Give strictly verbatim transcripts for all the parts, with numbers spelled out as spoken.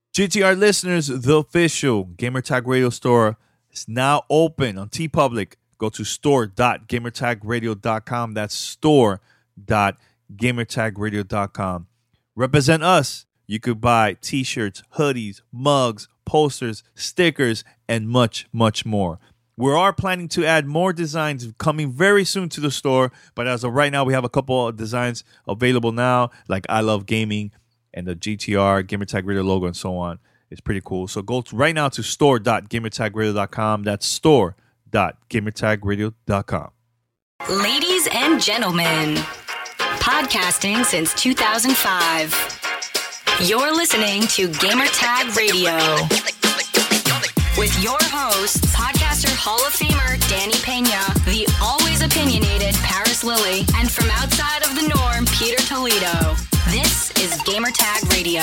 G T R listeners, the official Gamertag Radio store is now open on TeePublic. Go to store dot gamertag radio dot com. That's store dot gamertag radio dot com. Represent us. You could buy t-shirts, hoodies, mugs, posters, stickers, and much, much more. We are planning to add more designs coming very soon to the store, but as of right now, we have a couple of designs available now, like I Love Gaming and the G T R, Gamertag Radio logo, and so on. It's pretty cool. So go to, right now to store dot gamertag radio dot com. That's store dot gamertag radio dot com. Ladies and gentlemen, podcasting since two thousand five. You're listening to Gamertag Radio with your hosts, podcaster Hall of Famer Danny Pena, the always opinionated Paris Lilly, and from outside of the norm, Peter Toledo. This is Gamertag Radio.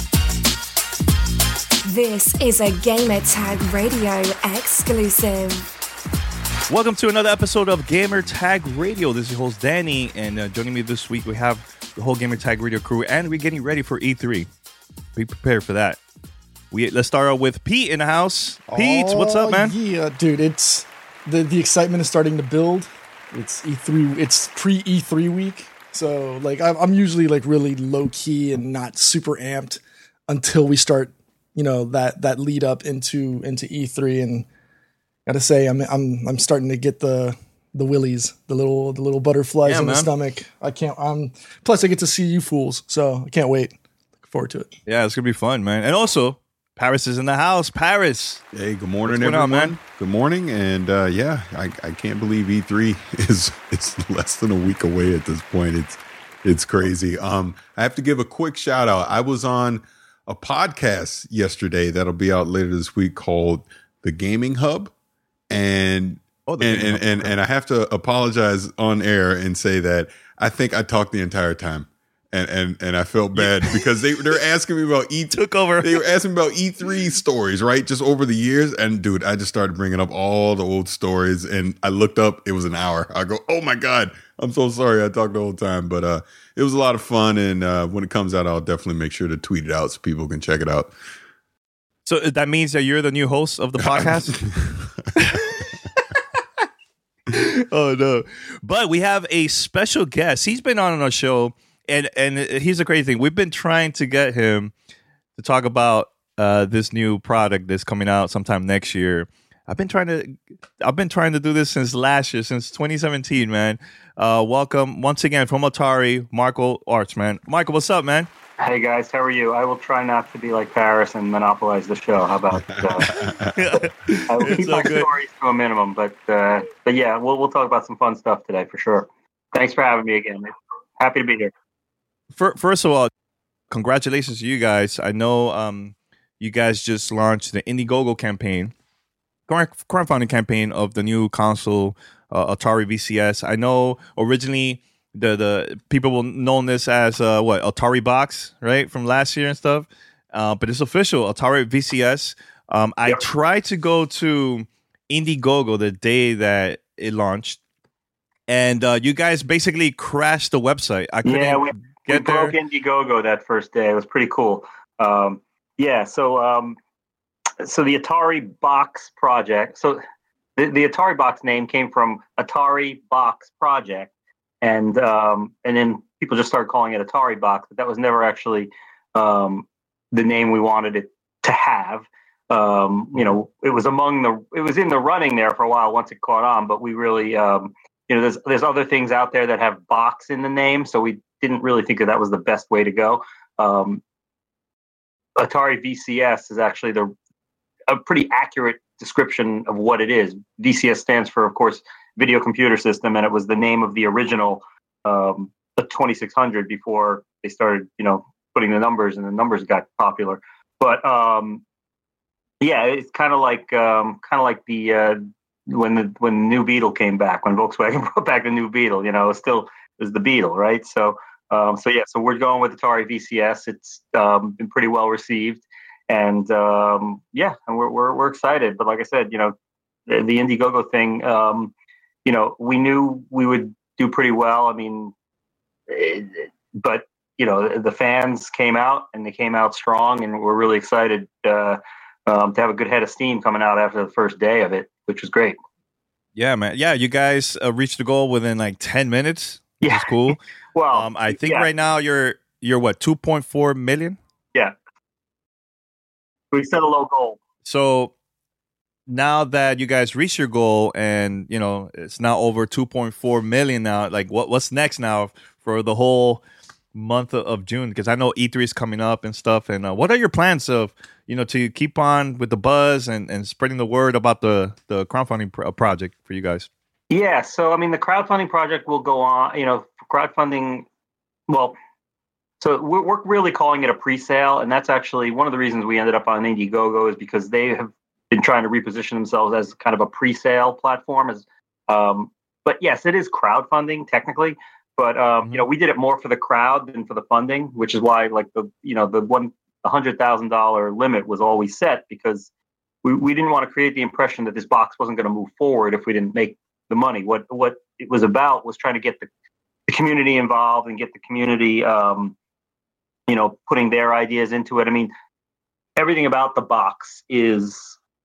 This is a Gamertag Radio exclusive. Welcome to another episode of Gamertag Radio. This is your host Danny, and uh, joining me this week we have the whole Gamertag Radio crew, and we're getting ready for E three. Be prepared for that. We let's start out with Pete in the house. Pete, oh, what's up, man? Yeah, dude, it's the the excitement is starting to build. It's E three. It's pre E three week, so like I'm, I'm usually like really low key and not super amped until we start. You know, that that lead up into into E three, and gotta say, I'm I'm I'm starting to get the the willies, the little the little butterflies yeah, in man. the stomach. I can't. Um. Plus, I get to see you fools, so I can't wait. Look forward to it. Yeah, it's gonna be fun, man. And also, Paris is in the house. Paris. Hey, good morning, What's everyone. Going on, man? Good morning, and uh, yeah, I, I can't believe E three is it's less than a week away at this point. It's it's crazy. Um, I have to give a quick shout out. I was on a podcast yesterday that'll be out later this week called The Gaming Hub, and oh, and, and, Hub. and and I have to apologize on air and say that I think I talked the entire time. And and and I felt bad because they they're asking me about E took over. They were asking me about E three stories, right? Just over the years, and dude, I just started bringing up all the old stories, and I looked up, it was an hour. I go, oh my god, I'm so sorry, I talked the whole time, but uh, it was a lot of fun, and uh, when it comes out, I'll definitely make sure to tweet it out so people can check it out. So that means that you're the new host of the podcast. Oh no! But we have a special guest. He's been on our show. And and here's the crazy thing. We've been trying to get him to talk about uh, this new product that's coming out sometime next year. I've been trying to I've been trying to do this since last year, since twenty seventeen, man. Uh, welcome once again from Atari, Michael Arts, man. Michael, what's up, man? Hey guys, how are you? I will try not to be like Paris and monopolize the show. How about uh, I will keep my good. stories to a minimum, but uh, but yeah, we'll we'll talk about some fun stuff today for sure. Thanks for having me again. Happy to be here. First of all, congratulations to you guys. I know um, you guys just launched the Indiegogo campaign, crowdfunding campaign of the new console, uh, Atari V C S. I know originally the the people will know this as uh, what Atari Box, right, from last year and stuff. Uh, but it's official, Atari V C S. Um, I yep. tried to go to Indiegogo the day that it launched, and uh, you guys basically crashed the website. I couldn't. Yeah, we- Get we broke there. Indiegogo that first day. It was pretty cool. Um, yeah, so um, so the Atari Box project. So the, the Atari Box name came from Atari Box Project, and um, and then people just started calling it Atari Box, but that was never actually um, the name we wanted it to have. Um, you know, it was among the it was in the running there for a while once it caught on, but we really um, you know there's there's other things out there that have box in the name, so we didn't really think that that was the best way to go. Um, Atari V C S is actually the a pretty accurate description of what it is. V C S stands for, of course, Video Computer System, and it was the name of the original um, the twenty-six hundred before they started, you know, putting the numbers, and the numbers got popular. But um, yeah, it's kind of like um, kind of like the uh, when the when the new Beetle came back, when Volkswagen brought back the new Beetle. You know, it was still it was the Beetle, right? So. Um, so yeah, so we're going with Atari V C S. It's um, been pretty well received, and um, yeah, and we're we're we're excited. But like I said, you know, the, the Indiegogo thing, um, you know, we knew we would do pretty well. I mean, it, but you know, the fans came out and they came out strong, and we're really excited uh, um, to have a good head of steam coming out after the first day of it, which was great. Yeah, man. Yeah, you guys uh, reached the goal within like ten minutes, which Yeah. is cool. Well, um, I think yeah. right now you're you're what two point four million. Yeah, we set a low goal. So now that you guys reached your goal, and you know it's now over two point four million now, like what what's next now for the whole month of, of June? Because I know E three is coming up and stuff. And uh, what are your plans of you know to keep on with the buzz and, and spreading the word about the the crowdfunding pro- project for you guys? Yeah, so I mean, the crowdfunding project will go on. You know, crowdfunding. Well, so we're, we're really calling it a pre-sale, and that's actually one of the reasons we ended up on Indiegogo is because they have been trying to reposition themselves as kind of a pre-sale platform. As, um, but yes, it is crowdfunding technically, but um, Mhm. you know, we did it more for the crowd than for the funding, which is why like the you know the one the hundred thousand dollar limit was always set because we, we didn't want to create the impression that this box wasn't going to move forward if we didn't make the money. What what it was about was trying to get the, the community involved and get the community, um, you know, putting their ideas into it. I mean, everything about the box is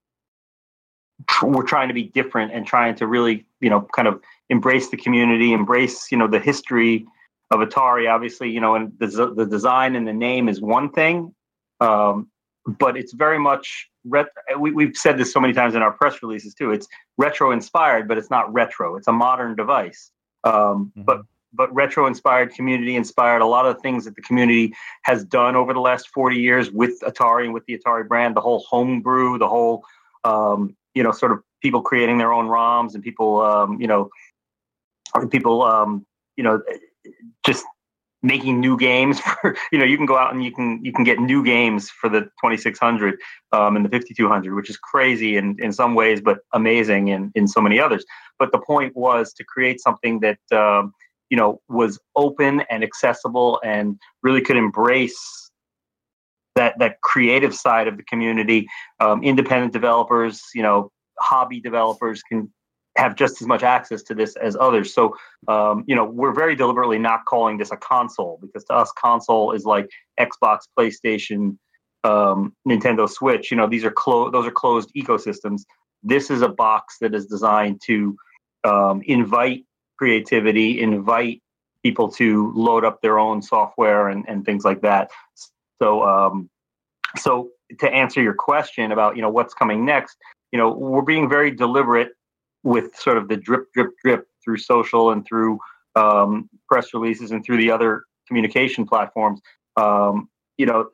we're trying to be different and trying to really, you know, kind of embrace the community, embrace, you know, the history of Atari. Obviously, you know, and the the design and the name is one thing, um, but it's very much ret- we, we've said this so many times in our press releases too. It's retro inspired, but it's not retro. It's a modern device, um, Mhm. but but retro inspired, community inspired. A lot of the things that the community has done over the last forty years with Atari and with the Atari brand, the whole homebrew, the whole um, you know, sort of people creating their own ROMs and people, um, you know, people, um, you know, just making new games for, you know, you can go out and you can, you can get new games for the twenty-six hundred um, and the fifty-two hundred, which is crazy in, in some ways, but amazing in, in so many others. But the point was to create something that, um, you know, was open and accessible and really could embrace that that creative side of the community. Um, independent developers, you know, hobby developers can have just as much access to this as others. So, um, you know, we're very deliberately not calling this a console because to us, console is like Xbox, PlayStation, um, Nintendo Switch. You know, these are closed; those are closed ecosystems. This is a box that is designed to um, invite creativity, invite people to load up their own software and, and things like that. So, um, so to answer your question about, you know, what's coming next, you know, we're being very deliberate with sort of the drip, drip, drip through social and through um, press releases and through the other communication platforms. Um, you know,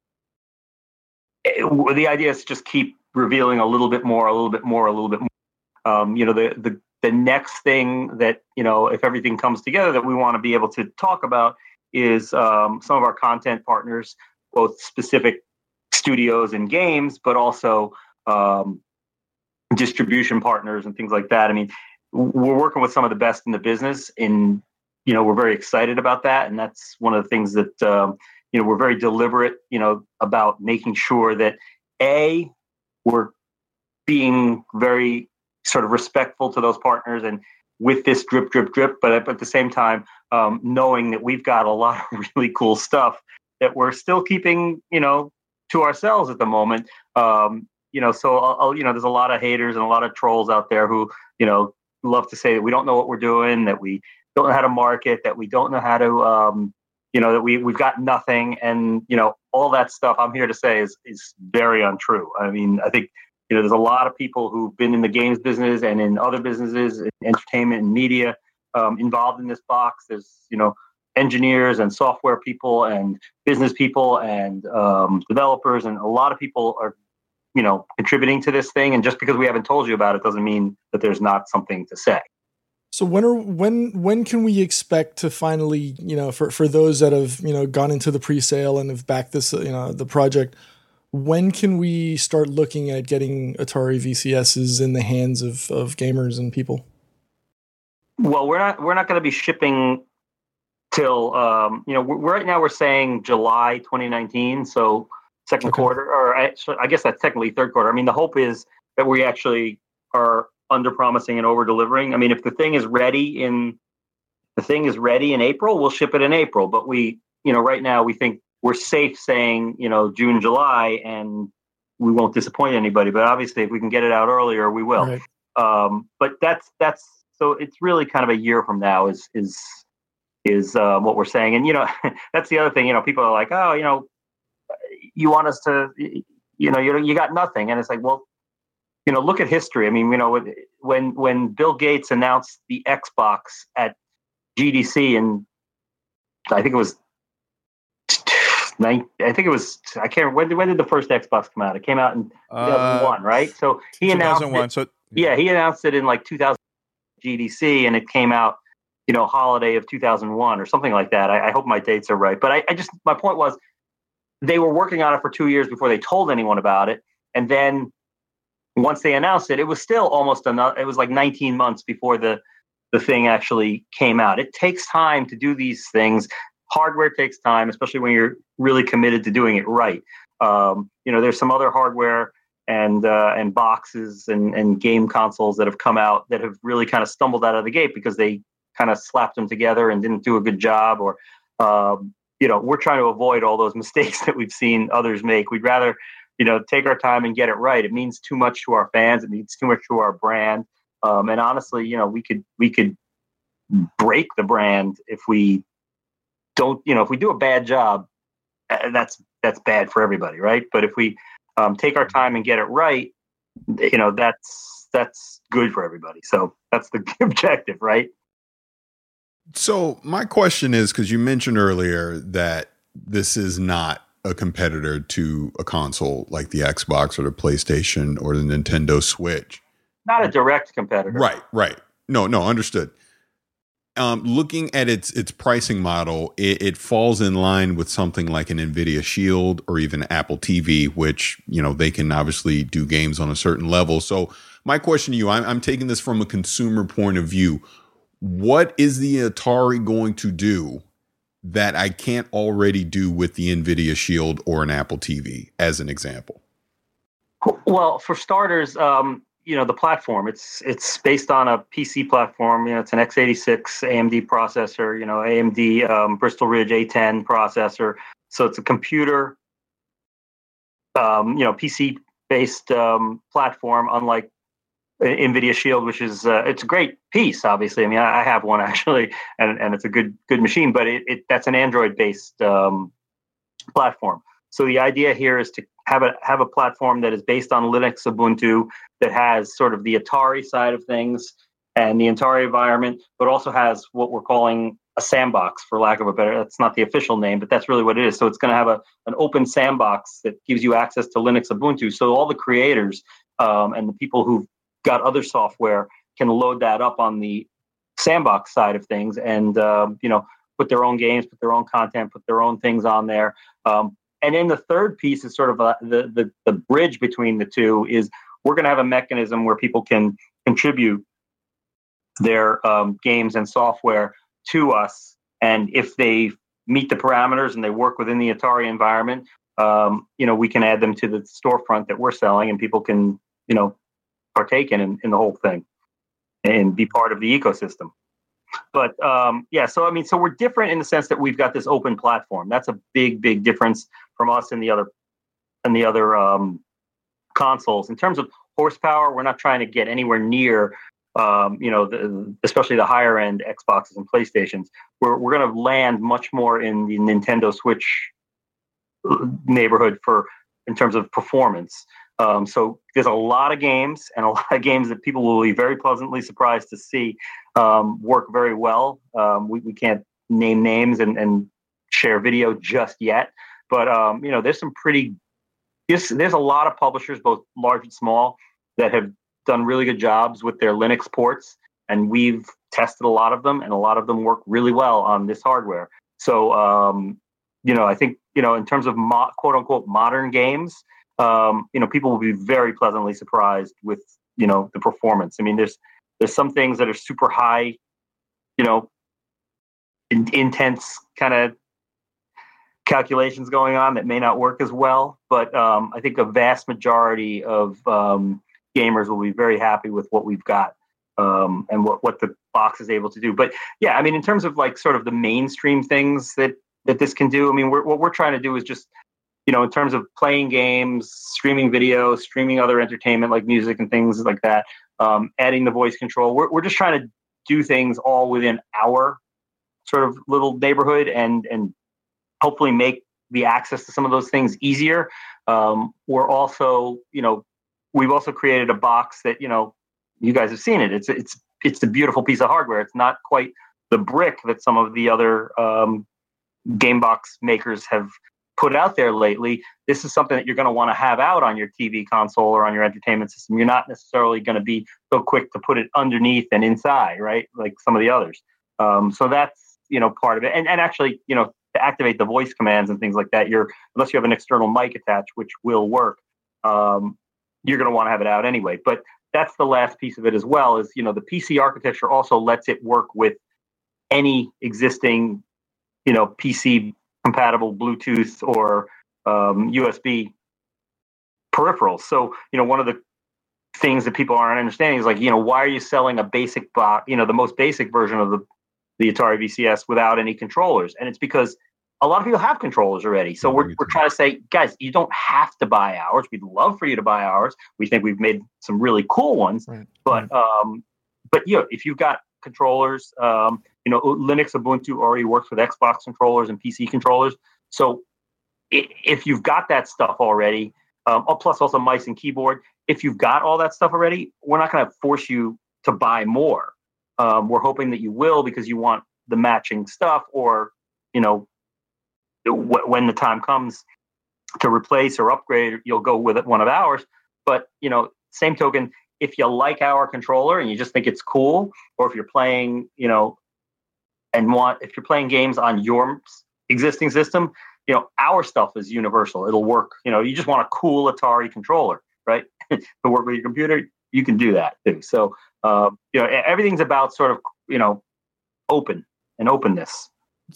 it, the idea is to just keep revealing a little bit more, a little bit more, a little bit more. Um, you know, the the the next thing that, you know, if everything comes together that we want to be able to talk about is um, some of our content partners, both specific studios and games, but also um, distribution partners and things like that. I mean, we're working with some of the best in the business, and you know, we're very excited about that. And that's one of the things that um, you know, we're very deliberate, you know, about making sure that a we're being very sort of respectful to those partners and with this drip, drip, drip, but at the same time, um, knowing that we've got a lot of really cool stuff that we're still keeping, you know, to ourselves at the moment. Um, you know, so, I'll, you know, there's a lot of haters and a lot of trolls out there who, you know, love to say that we don't know what we're doing, that we don't know how to market, that we don't know how to, um, you know, that we, we've got nothing. And, you know, all that stuff I'm here to say is, is very untrue. I mean, I think, you know, there's a lot of people who've been in the games business and in other businesses, in entertainment and media, um, involved in this box. There's, you know, engineers and software people and business people and um, developers, and a lot of people are, you know, contributing to this thing. And just because we haven't told you about it doesn't mean that there's not something to say. So when are when when can we expect to finally, you know, for, for those that have, you know, gone into the pre-sale and have backed this, you know, the project, when can we start looking at getting Atari V C Ss in the hands of, of gamers and people? Well, we're not we're not going to be shipping till um, you know, we're, right now we're saying July twenty nineteen, so second Okay. quarter, or I, so I guess that's technically third quarter. I mean, the hope is that we actually are under promising and over delivering. I mean, if the thing is ready in the thing is ready in April, we'll ship it in April. But we, you know, right now we think we're safe saying, you know, June, July, and we won't disappoint anybody. But obviously, if we can get it out earlier, we will. Right. Um, but that's that's so it's really kind of a year from now is is is uh, what we're saying. And you know, that's the other thing. You know, people are like, oh, you know, you want us to, you know, you you got nothing, and it's like, well, you know, look at history. I mean, you know, when when Bill Gates announced the Xbox at G D C, and I think it was, I think it was, I can't remember, when, when did the first Xbox come out? It came out in two thousand one, uh, right? So he announced it, so, yeah. yeah, he announced it in like two thousand G D C, and it came out, you know, holiday of two thousand one or something like that. I, I hope my dates are right. But I, I just, my point was, they were working on it for two years before they told anyone about it. And then once they announced it, it was still almost another, it was like nineteen months before the, the thing actually came out. It takes time to do these things. Hardware takes time, especially when you're really committed to doing it right. Um, you know, there's some other hardware and uh, and boxes and, and game consoles that have come out that have really kind of stumbled out of the gate because they kind of slapped them together and didn't do a good job. Or, um, you know, we're trying to avoid all those mistakes that we've seen others make. We'd rather, you know, take our time and get it right. It means too much to our fans. It means too much to our brand. Um, and honestly, you know, we could we could break the brand if we don't, you know, if we do a bad job, that's that's bad for everybody, right? But if we um, take our time and get it right, you know, that's that's good for everybody. So that's the objective, right? So my question is, because you mentioned earlier that this is not a competitor to a console like the Xbox or the PlayStation or the Nintendo Switch. Not a direct competitor. Right, right. No, no, understood. Um, looking at its its pricing model, it, it falls in line with something like an NVIDIA Shield or even Apple T V, which, you know, they can obviously do games on a certain level. So my question to you, I'm, I'm taking this from a consumer point of view. What is the Atari going to do that I can't already do with the NVIDIA Shield or an Apple T V, as an example? Well, for starters, um, you know, the platform, it's it's based on a P C platform. You know, it's an x eighty-six A M D processor, you know, A M D um, Bristol Ridge A ten processor. So it's a computer, um, you know, P C-based um, platform, unlike NVIDIA Shield, which is, uh, it's a great piece, obviously. I mean, I, I have one actually, and, and it's a good good machine, but it, it that's an Android-based um, platform. So the idea here is to have a have a platform that is based on Linux Ubuntu, that has sort of the Atari side of things and the Atari environment, but also has what we're calling a sandbox, for lack of a better, that's not the official name, but that's really what it is. So it's going to have a an open sandbox that gives you access to Linux Ubuntu. So all the creators um, and the people who've got other software can load that up on the sandbox side of things and, um, you know, put their own games, put their own content, put their own things on there. Um, and then the third piece is sort of a, the, the the bridge between the two is we're going to have a mechanism where people can contribute their um, games and software to us. And if they meet the parameters and they work within the Atari environment, um, you know, we can add them to the storefront that we're selling, and people can, you know, partake in, in the whole thing and be part of the ecosystem. But um, yeah, so I mean, so we're different in the sense that we've got this open platform. That's a big, big difference from us and the other and the other um, consoles. In terms of horsepower, we're not trying to get anywhere near, um, you know, the, especially the higher end Xboxes and PlayStations. We're we're going to land much more in the Nintendo Switch neighborhood for in terms of performance. Um, so there's a lot of games and a lot of games that people will be very pleasantly surprised to see um, work very well. Um, we, we can't name names and, and share video just yet, but um, you know, there's some pretty, there's, there's a lot of publishers, both large and small, that have done really good jobs with their Linux ports, and we've tested a lot of them, and a lot of them work really well on this hardware. So, um, you know, I think, you know, in terms of mo- quote unquote modern games, Um, you know, people will be very pleasantly surprised with, you know, the performance. I mean, there's there's some things that are super high, you know, in, intense kind of calculations going on that may not work as well. But um, I think a vast majority of um, gamers will be very happy with what we've got um, and what, what the box is able to do. But yeah, I mean, in terms of like sort of the mainstream things that that this can do. I mean, we're, what we're trying to do is just, you know, in terms of playing games, streaming video, streaming other entertainment like music and things like that, um, adding the voice control. We're we're just trying to do things all within our sort of little neighborhood and and hopefully make the access to some of those things easier. Um, we're also, you know, we've also created a box that, you know, you guys have seen it. It's it's it's a beautiful piece of hardware. It's not quite the brick that some of the other um, game box makers have put out there lately. This is something that you're going to want to have out on your T V console or on your entertainment system. You're not necessarily going to be so quick to put it underneath and inside, right? Like some of the others. Um, so that's, you know, part of it. And and actually, you know, to activate the voice commands and things like that, you're, unless you have an external mic attached, which will work, um, you're going to want to have it out anyway. But that's the last piece of it as well, is, you know, the P C architecture also lets it work with any existing, you know, P C compatible Bluetooth or um, U S B peripherals. So, you know, one of the things that people aren't understanding is like, you know, why are you selling a basic box, you know, the most basic version of the, the Atari V C S without any controllers? And it's because a lot of people have controllers already. So we're we're trying to say, guys, you don't have to buy ours. We'd love for you to buy ours. We think we've made some really cool ones. Right. But um, but you know, if you've got controllers, um, you know, Linux Ubuntu already works with Xbox controllers and P C controllers. So if you've got that stuff already, um, oh, plus also mice and keyboard, if you've got all that stuff already, we're not going to force you to buy more. Um, we're hoping that you will because you want the matching stuff, or, you know, w- when the time comes to replace or upgrade, you'll go with one of ours. But, you know, same token, if you like our controller and you just think it's cool, or if you're playing, you know, and want, if you're playing games on your existing system, you know, our stuff is universal. It'll work. You know, you just want a cool Atari controller, right? To work with your computer, you can do that too. So, um, you know, everything's about sort of, you know, open and openness.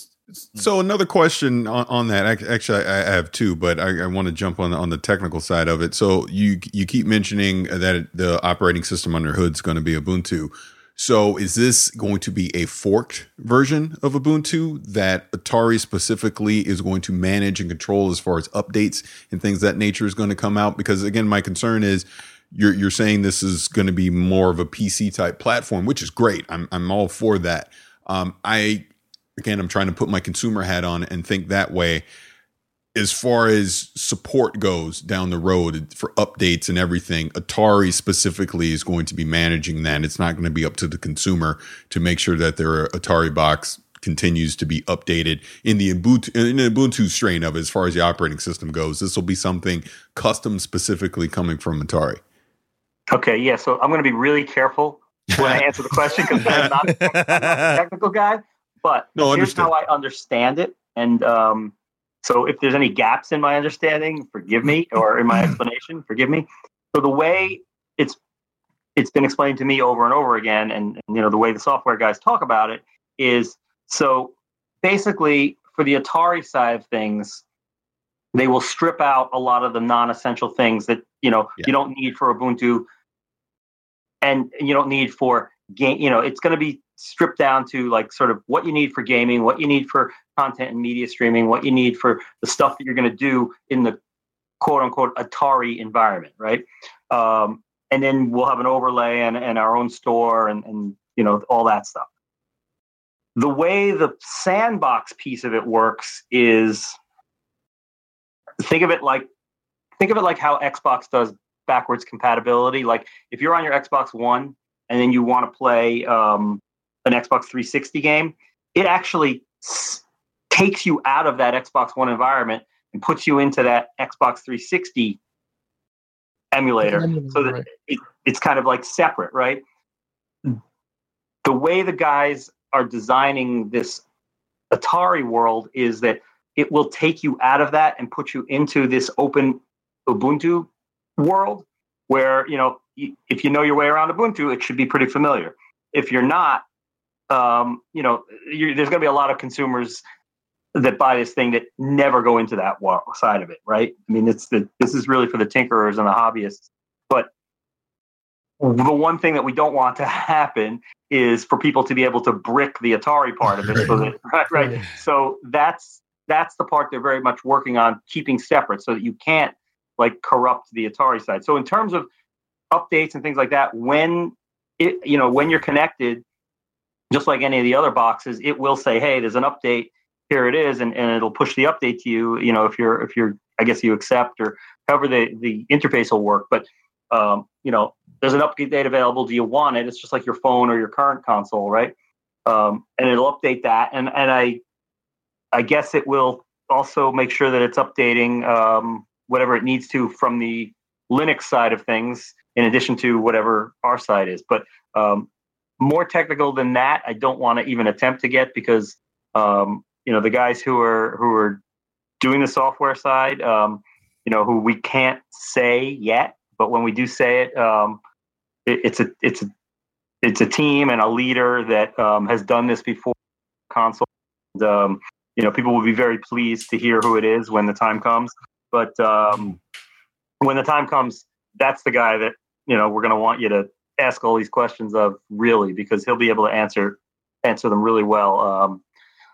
So another question on, on that. Actually, I have two, but I, I want to jump on on the technical side of it. So you you keep mentioning that the operating system under hood is going to be Ubuntu. So is this going to be a forked version of Ubuntu that Atari specifically is going to manage and control as far as updates and things of that nature is going to come out? Because again, my concern is you're you're saying this is going to be more of a P C type platform, which is great. I'm I'm all for that. Um, I again, I'm trying to put my consumer hat on and think that way. As far as support goes down the road for updates and everything, Atari specifically is going to be managing that. It's not going to be up to the consumer to make sure that their Atari box continues to be updated in the Ubuntu, in the Ubuntu strain of it, as far as the operating system goes. This will be something custom specifically coming from Atari. Okay, yeah. So I'm going to be really careful when I answer the question because I'm not, I'm not a technical guy. But no, here's understood. how I understand it. And um, so if there's any gaps in my understanding, forgive me, or in my explanation, forgive me. So the way it's it's been explained to me over and over again, and, and you know, the way the software guys talk about it is, so basically for the Atari side of things, they will strip out a lot of the non-essential things that, you know, yeah. you don't need for Ubuntu, and, and you don't need for game. You know, it's going to be stripped down to like sort of what you need for gaming, what you need for content and media streaming, what you need for the stuff that you're going to do in the quote unquote Atari environment, right? Um, and then we'll have an overlay and, and our own store and, and, you know, all that stuff. The way the sandbox piece of it works is, think of it like, think of it like how Xbox does backwards compatibility. Like if you're on your Xbox One and then you want to play um, an Xbox three sixty game, it actually s- takes you out of that Xbox One environment and puts you into that Xbox three sixty emulator. Mm-hmm. So that it, it's kind of like separate, right? The way the guys are designing this Atari world is that it will take you out of that and put you into this open Ubuntu world where, you know, if you know your way around Ubuntu, it should be pretty familiar. If you're not, um, you know, you're, there's going to be a lot of consumers that buy this thing that never go into that side of it, right? I mean, it's the this is really for the tinkerers and the hobbyists. But the one thing that we don't want to happen is for people to be able to brick the Atari part of it. So that, right, right. So that's that's the part they're very much working on keeping separate so that you can't like corrupt the Atari side. So in terms of updates and things like that, when it, you know, when you're connected, just like any of the other boxes, it will say, hey, there's an update, here it is, and, and it'll push the update to you, you know, if you're, if you're, I guess you accept, or however the, the interface will work. But, um, you know, there's an update available. Do you want it? It's just like your phone or your current console, right? Um, and it'll update that. And, and I, I guess it will also make sure that it's updating um, whatever it needs to from the Linux side of things, in addition to whatever our side is. But um, more technical than that, I don't want to even attempt to get, because um, you know, the guys who are who are doing the software side, um, you know, who we can't say yet, but when we do say it, um, it it's a it's a it's a team and a leader that um, has done this before console. And, um, you know, people will be very pleased to hear who it is when the time comes. But um, when the time comes, that's the guy that, you know, we're going to want you to ask all these questions of, really, because he'll be able to answer answer them really well. Um,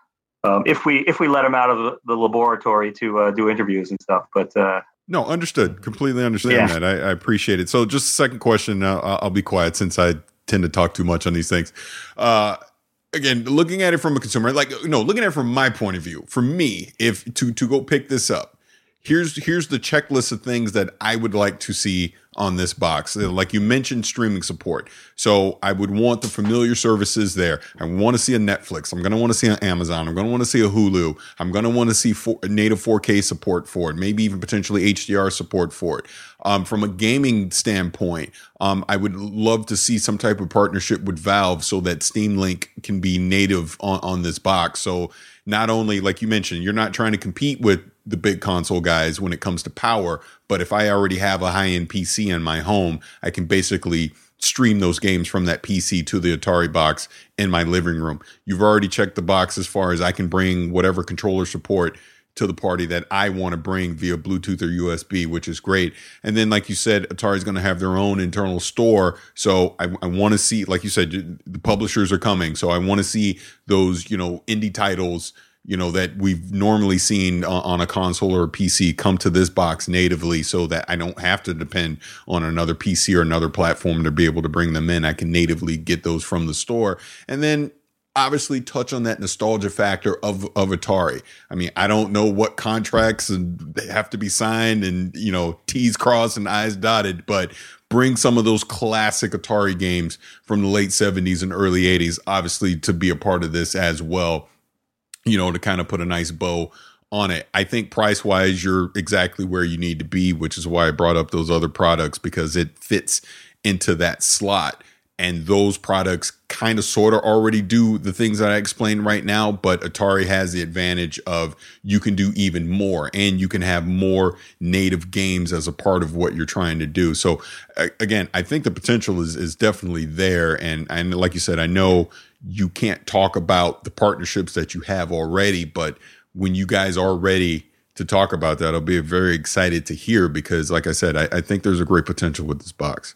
um, if we if we let him out of the, the laboratory to uh, do interviews and stuff. But uh, no, understood. Completely understand yeah. that. I, I appreciate it. So just a second question. Uh, I'll be quiet since I tend to talk too much on these things. Uh, again, looking at it from a consumer, like, no, looking at it from my point of view, for me, if to, to go pick this up, here's, here's the checklist of things that I would like to see on this box. Like you mentioned, streaming support. So I would want the familiar services there. I want to see a Netflix. I'm going to want to see an Amazon. I'm going to want to see a Hulu. I'm going to want to see four, native four K support for it, maybe even potentially H D R support for it. Um, from a gaming standpoint, um, I would love to see some type of partnership with Valve so that Steam Link can be native on, on this box. So not only, like you mentioned, you're not trying to compete with the big console guys when it comes to power, but if I already have a high-end P C in my home, I can basically stream those games from that P C to the Atari box in my living room. You've already checked the box as far as I can bring whatever controller support to the party that I want to bring via Bluetooth or U S B, which is great. And then, like you said, Atari's going to have their own internal store. So I, I want to see, like you said, the publishers are coming. So I want to see those, you know, indie titles, you know, that we've normally seen on, on a console or a P C come to this box natively, so that I don't have to depend on another P C or another platform to be able to bring them in. I can natively get those from the store. And then obviously touch on that nostalgia factor of, of Atari. I mean, I don't know what contracts and they have to be signed and, you know, T's crossed and I's dotted, but bring some of those classic Atari games from the late seventies and early eighties, obviously, to be a part of this as well, you know, to kind of put a nice bow on it. I think price wise, you're exactly where you need to be, which is why I brought up those other products, because it fits into that slot. And those products kind of sort of already do the things that I explained right now, but Atari has the advantage of you can do even more, and you can have more native games as a part of what you're trying to do. So again, I think the potential is is definitely there. And, and like you said, I know you can't talk about the partnerships that you have already, but when you guys are ready to talk about that, I'll be very excited to hear, because like I said, I, I think there's a great potential with this box.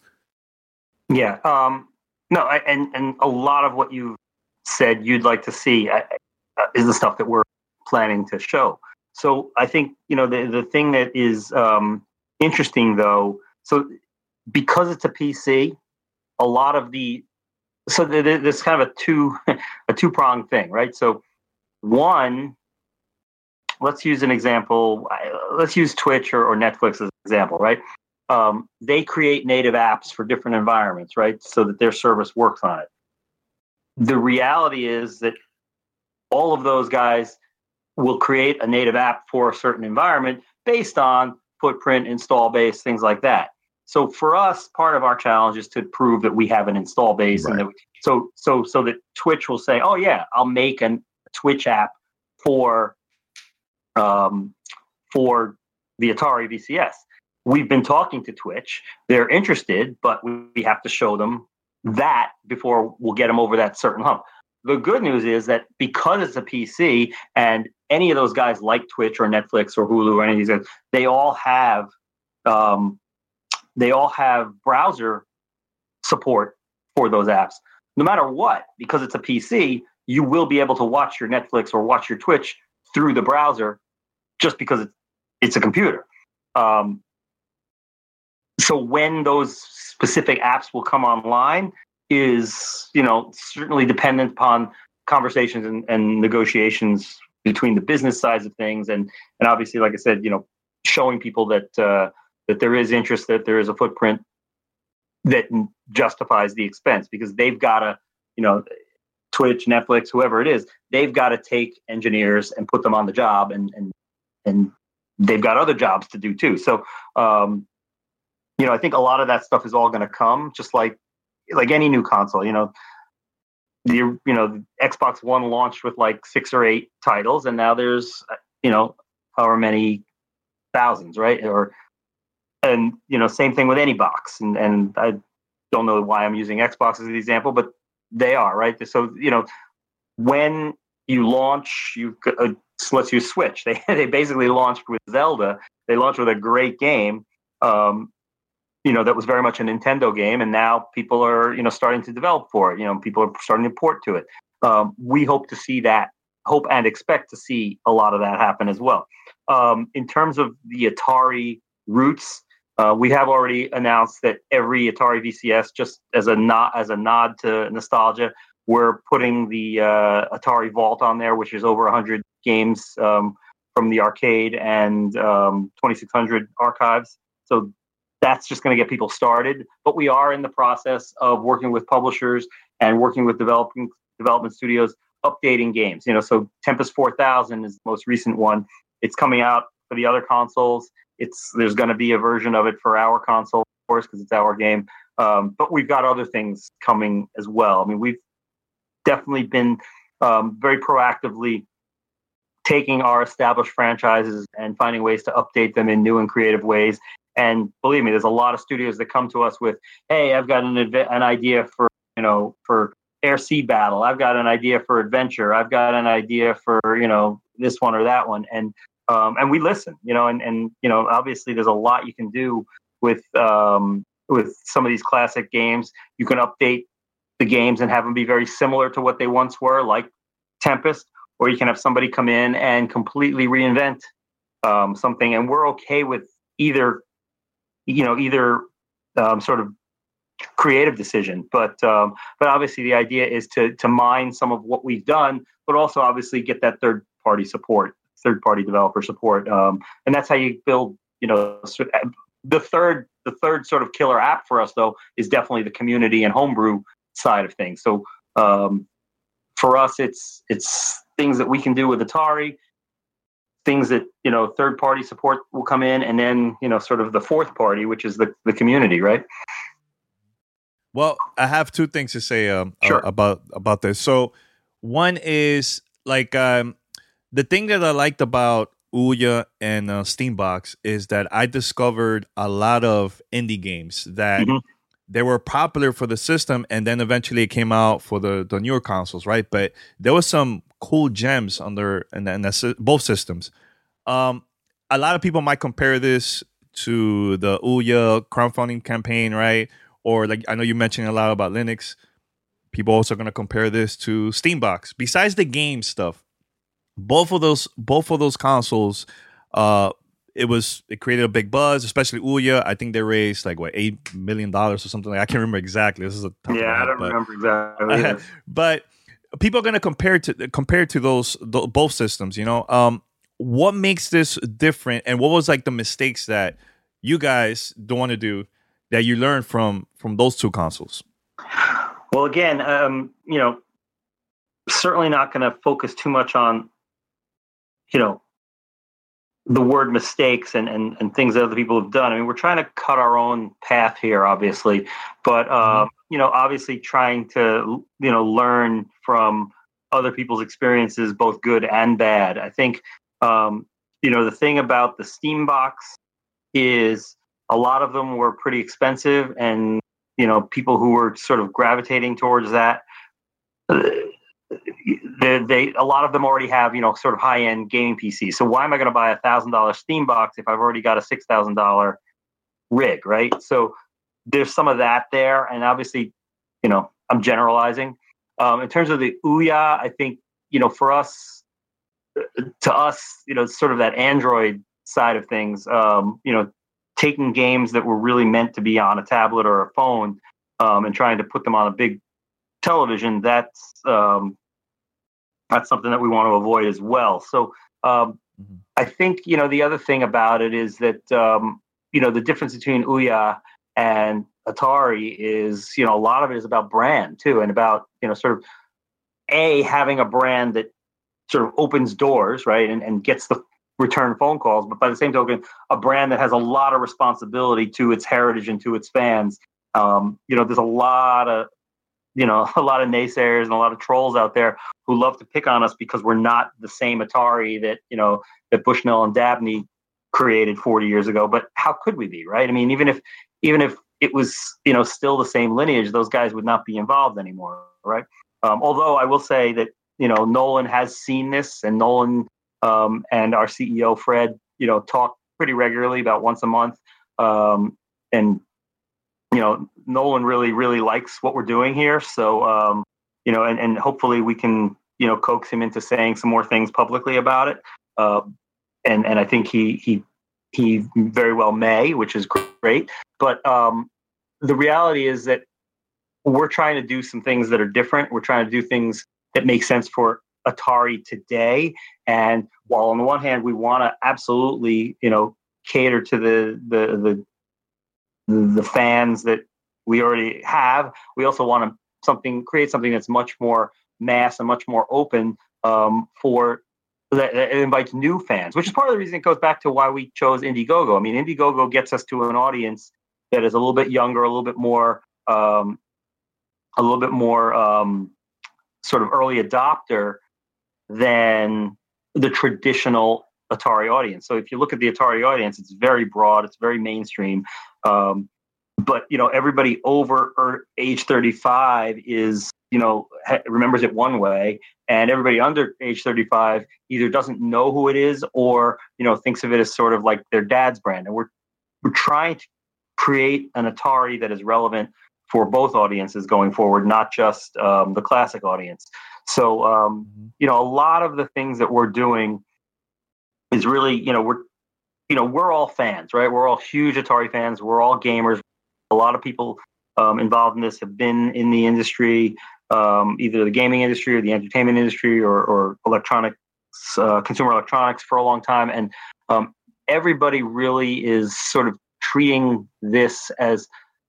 Yeah. Um, no, I, and, and a lot of what you said you'd like to see uh, is the stuff that we're planning to show. So I think, you know, the, the thing that is um, interesting, though, so because it's a P C, a lot of the, so there's kind of a two, a two-pronged thing, right? So one, let's use an example. Let's use Twitch or, or Netflix as an example, right? Um, they create native apps for different environments, right? So that their service works on it. The reality is that all of those guys will create a native app for a certain environment based on footprint, install base, things like that. So for us, part of our challenge is to prove that we have an install base, right. and that we, so so so that Twitch will say, "Oh yeah, I'll make an, a Twitch app for um, for the Atari V C S." We've been talking to Twitch; they're interested, but we, we have to show them that before we'll get them over that certain hump. The good news is that because it's a P C, and any of those guys like Twitch or Netflix or Hulu or any of these guys, they all have. Um, They all have browser support for those apps. No matter what, because it's a P C, you will be able to watch your Netflix or watch your Twitch through the browser just because it's, it's a computer. Um, so when those specific apps will come online is, you know, certainly dependent upon conversations and, and negotiations between the business sides of things. And, and obviously, like I said, you know, showing people that, uh, that there is interest, that there is a footprint that justifies the expense, because they've got to, you know, Twitch, Netflix, whoever it is, they've got to take engineers and put them on the job, and and and they've got other jobs to do too. So, um, you know, I think a lot of that stuff is all going to come, just like like any new console. You know, the you know Xbox One launched with like six or eight titles, and now there's you know however many thousands, right? Or and you know, same thing with any box, and and I don't know why I'm using Xbox as an example, but they are, right? So, you know, when you launch, you uh, let's use Switch. They they basically launched with Zelda. They launched with a great game, um, you know, that was very much a Nintendo game, and now people are, you know, starting to develop for it. You know, people are starting to port to it. Um, we hope to see that, hope and expect to see a lot of that happen as well. Um, in terms of the Atari roots, Uh, we have already announced that every Atari V C S, just as a nod, as a nod to nostalgia, we're putting the uh, Atari Vault on there, which is over one hundred games um, from the arcade and um, twenty-six hundred archives. So that's just going to get people started. But we are in the process of working with publishers and working with developing development studios, updating games. You know, so Tempest four thousand is the most recent one. It's coming out for the other consoles. It's there's going to be a version of it for our console, of course, because it's our game. Um, but we've got other things coming as well. I mean, we've definitely been um, very proactively taking our established franchises and finding ways to update them in new and creative ways. And believe me, there's a lot of studios that come to us with, "Hey, I've got an adv- an idea for you know for air sea battle. I've got an idea for adventure. I've got an idea for you know this one or that one." And Um, and we listen, you know, and, and, you know, obviously there's a lot you can do with, um, with some of these classic games. You can update the games and have them be very similar to what they once were, like Tempest, or you can have somebody come in and completely reinvent, um, something. And we're okay with either, you know, either, um, sort of creative decision, but, um, but obviously the idea is to, to mine some of what we've done, but also obviously get that third party support. Third-party developer support, um, and that's how you build. You know, the third, the third sort of killer app for us, though, is definitely the community and homebrew side of things. So, um, for us, it's it's things that we can do with Atari, things that you know, third-party support will come in, and then you know, sort of the fourth party, which is the the community, right? Well, I have two things to say um, Sure. uh, about about this. So, one is like. Um, The thing that I liked about Ouya and uh, Steambox is that I discovered a lot of indie games that mm-hmm. they were popular for the system, and then eventually it came out for the, the newer consoles, right? But there was some cool gems under and and both systems. Um, a lot of people might compare this to the Ouya crowdfunding campaign, right? Or like I know you mentioned a lot about Linux. People also going to compare this to Steambox. Besides the game stuff. Both of those, both of those consoles, uh, it was it created a big buzz, especially Ouya. I think they raised like what eight million dollars or something. Like I can't remember exactly. This is a tough yeah, one, I don't but, remember exactly. Uh, but people are going to compare to compare to those th- both systems. You know, um, what makes this different, and what was like the mistakes that you guys don't want to do that you learned from from those two consoles? Well, again, um, you know, certainly not going to focus too much on. You know, the word mistakes and, and, and things that other people have done. I mean, we're trying to cut our own path here, obviously, but, uh, mm-hmm. you know, obviously trying to, you know, learn from other people's experiences, both good and bad. I think, um, you know, the thing about the Steambox is a lot of them were pretty expensive, and, you know, people who were sort of gravitating towards that, uh, They, they, a lot of them already have, you know, sort of high-end gaming P Cs. So why am I going to buy a thousand dollar Steambox if I've already got a six thousand dollar rig, right? So there's some of that there, and obviously, you know, I'm generalizing. Um, in terms of the Ouya, I think, you know, for us, to us, you know, sort of that Android side of things, um, you know, taking games that were really meant to be on a tablet or a phone um, and trying to put them on a big television, that's um, that's something that we want to avoid as well. So um, mm-hmm. I think, you know, the other thing about it is that, um, you know, the difference between Ouya and Atari is, you know, a lot of it is about brand too, and about, you know, sort of a having a brand that sort of opens doors, right, and, and gets the return phone calls, but by the same token, a brand that has a lot of responsibility to its heritage and to its fans. Um, you know, there's a lot of, you know, a lot of naysayers and a lot of trolls out there who love to pick on us because we're not the same Atari that, you know, that Bushnell and Dabney created forty years ago. But how could we be, right? I mean, even if, even if it was, you know, still the same lineage, those guys would not be involved anymore, right? Um, although I will say that, you know, Nolan has seen this, and Nolan um, and our C E O, Fred, you know, talk pretty regularly, about once a month. Um, and, you know, Nolan really, really likes what we're doing here. So, um, you know, and, and hopefully we can, you know, coax him into saying some more things publicly about it. Uh, and, and I think he, he, he very well may, which is great. But um, the reality is that we're trying to do some things that are different. We're trying to do things that make sense for Atari today. And while on the one hand, we want to absolutely, you know, cater to the, the, the, the fans that we already have, we also want to something, create something that's much more mass and much more open um, for that, that invites new fans, which is part of the reason it goes back to why we chose Indiegogo. I mean, Indiegogo gets us to an audience that is a little bit younger, a little bit more, um, a little bit more um, sort of early adopter than the traditional Atari audience. So if you look at the Atari audience, it's very broad, it's very mainstream. Um, but, you know, everybody over or age thirty-five is, you know, ha- remembers it one way, and everybody under age thirty-five either doesn't know who it is or, you know, thinks of it as sort of like their dad's brand. And we're, we're trying to create an Atari that is relevant for both audiences going forward, not just um, the classic audience. So, um, you know, a lot of the things that we're doing is really, you know, we're, you know, we're all fans, right? We're all huge Atari fans. We're all gamers. A lot of people um, involved in this have been in the industry, um, either the gaming industry or the entertainment industry or, or electronics, uh, consumer electronics for a long time. And um, everybody really is sort of treating this as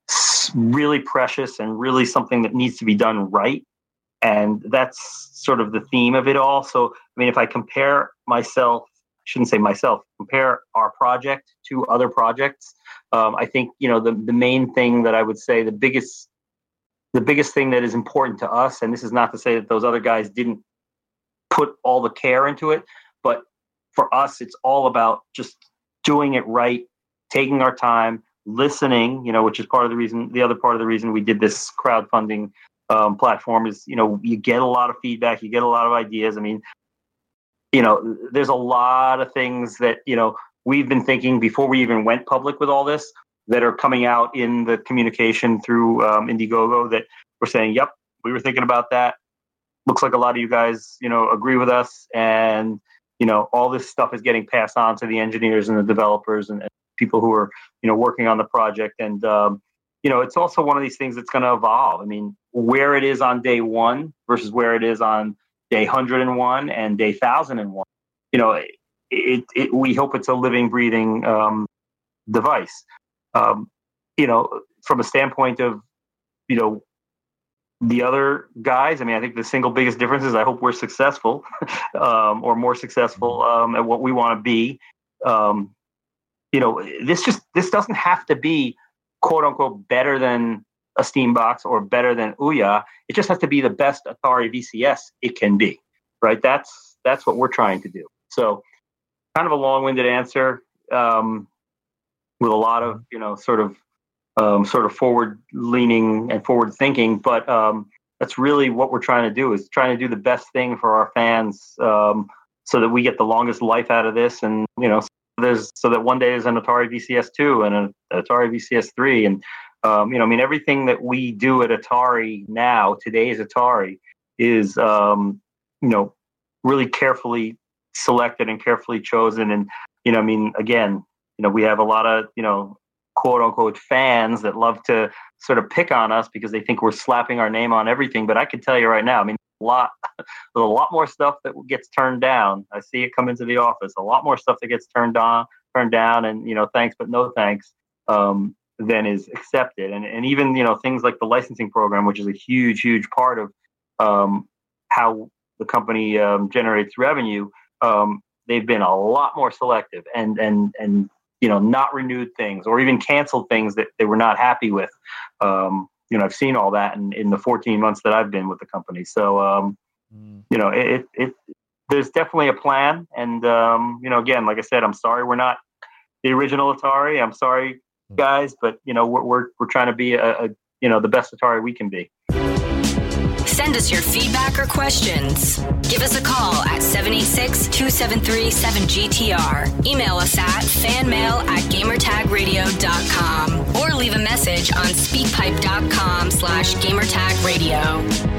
really precious and really something that needs to be done right. And that's sort of the theme of it all. So, I mean, if I compare myself, I shouldn't say myself, compare our project to other projects, um, I think, you know, the, the main thing that I would say, the biggest, the biggest thing that is important to us, and this is not to say that those other guys didn't put all the care into it, but for us, it's all about just doing it right, taking our time, listening, you know, which is part of the reason, the other part of the reason we did this crowdfunding um, platform is, you know, you get a lot of feedback, you get a lot of ideas. I mean, you know, there's a lot of things that, you know, we've been thinking before we even went public with all this that are coming out in the communication through um, Indiegogo that we're saying, yep, we were thinking about that. Looks like a lot of you guys, you know, agree with us. And, you know, all this stuff is getting passed on to the engineers and the developers and, and people who are, you know, working on the project. And, um, you know, it's also one of these things that's going to evolve. I mean, where it is on day one versus where it is on day one hundred one and day one thousand one, you know, it, it, it, we hope it's a living, breathing um, device. Um, you know, from a standpoint of, you know, the other guys, I mean, I think the single biggest difference is I hope we're successful um, or more successful um, at what we want to be. Um, you know, this just, this doesn't have to be quote unquote better than a Steambox or better than Ouya. It just has to be the best Atari V C S it can be, right? That's, that's what we're trying to do. So kind of a long-winded answer um, with a lot of, you know, sort of, Um, sort of forward leaning and forward thinking, but um, that's really what we're trying to do, is trying to do the best thing for our fans um, so that we get the longest life out of this. And, you know, there's so that one day there's an Atari V C S two and an Atari V C S three. And, um, you know, I mean, everything that we do at Atari now, today's Atari, is, um, you know, really carefully selected and carefully chosen. And, you know, I mean, again, you know, we have a lot of, you know, quote unquote fans that love to sort of pick on us because they think we're slapping our name on everything. But I can tell you right now, I mean, a lot, there's a lot more stuff that gets turned down. I see it come into the office, a lot more stuff that gets turned on, turned down and, you know, thanks, but no thanks, um, than is accepted. And, and even, you know, things like the licensing program, which is a huge, huge part of um, how the company um, generates revenue. Um, they've been a lot more selective and, and, and, you know, not renewed things or even canceled things that they were not happy with. Um, you know, I've seen all that in, in the fourteen months that I've been with the company. So, um, mm. you know, it, it, there's definitely a plan. And, um, you know, again, like I said, I'm sorry, we're not the original Atari. I'm sorry, guys, but, you know, we're, we're, we're trying to be a, a, you know, the best Atari we can be. Send us your feedback or questions. Give us a call at seven eight six, two seven three, seven G T R. Email us at fanmail at gamertagradio dot com or leave a message on speakpipe.com slash gamertagradio.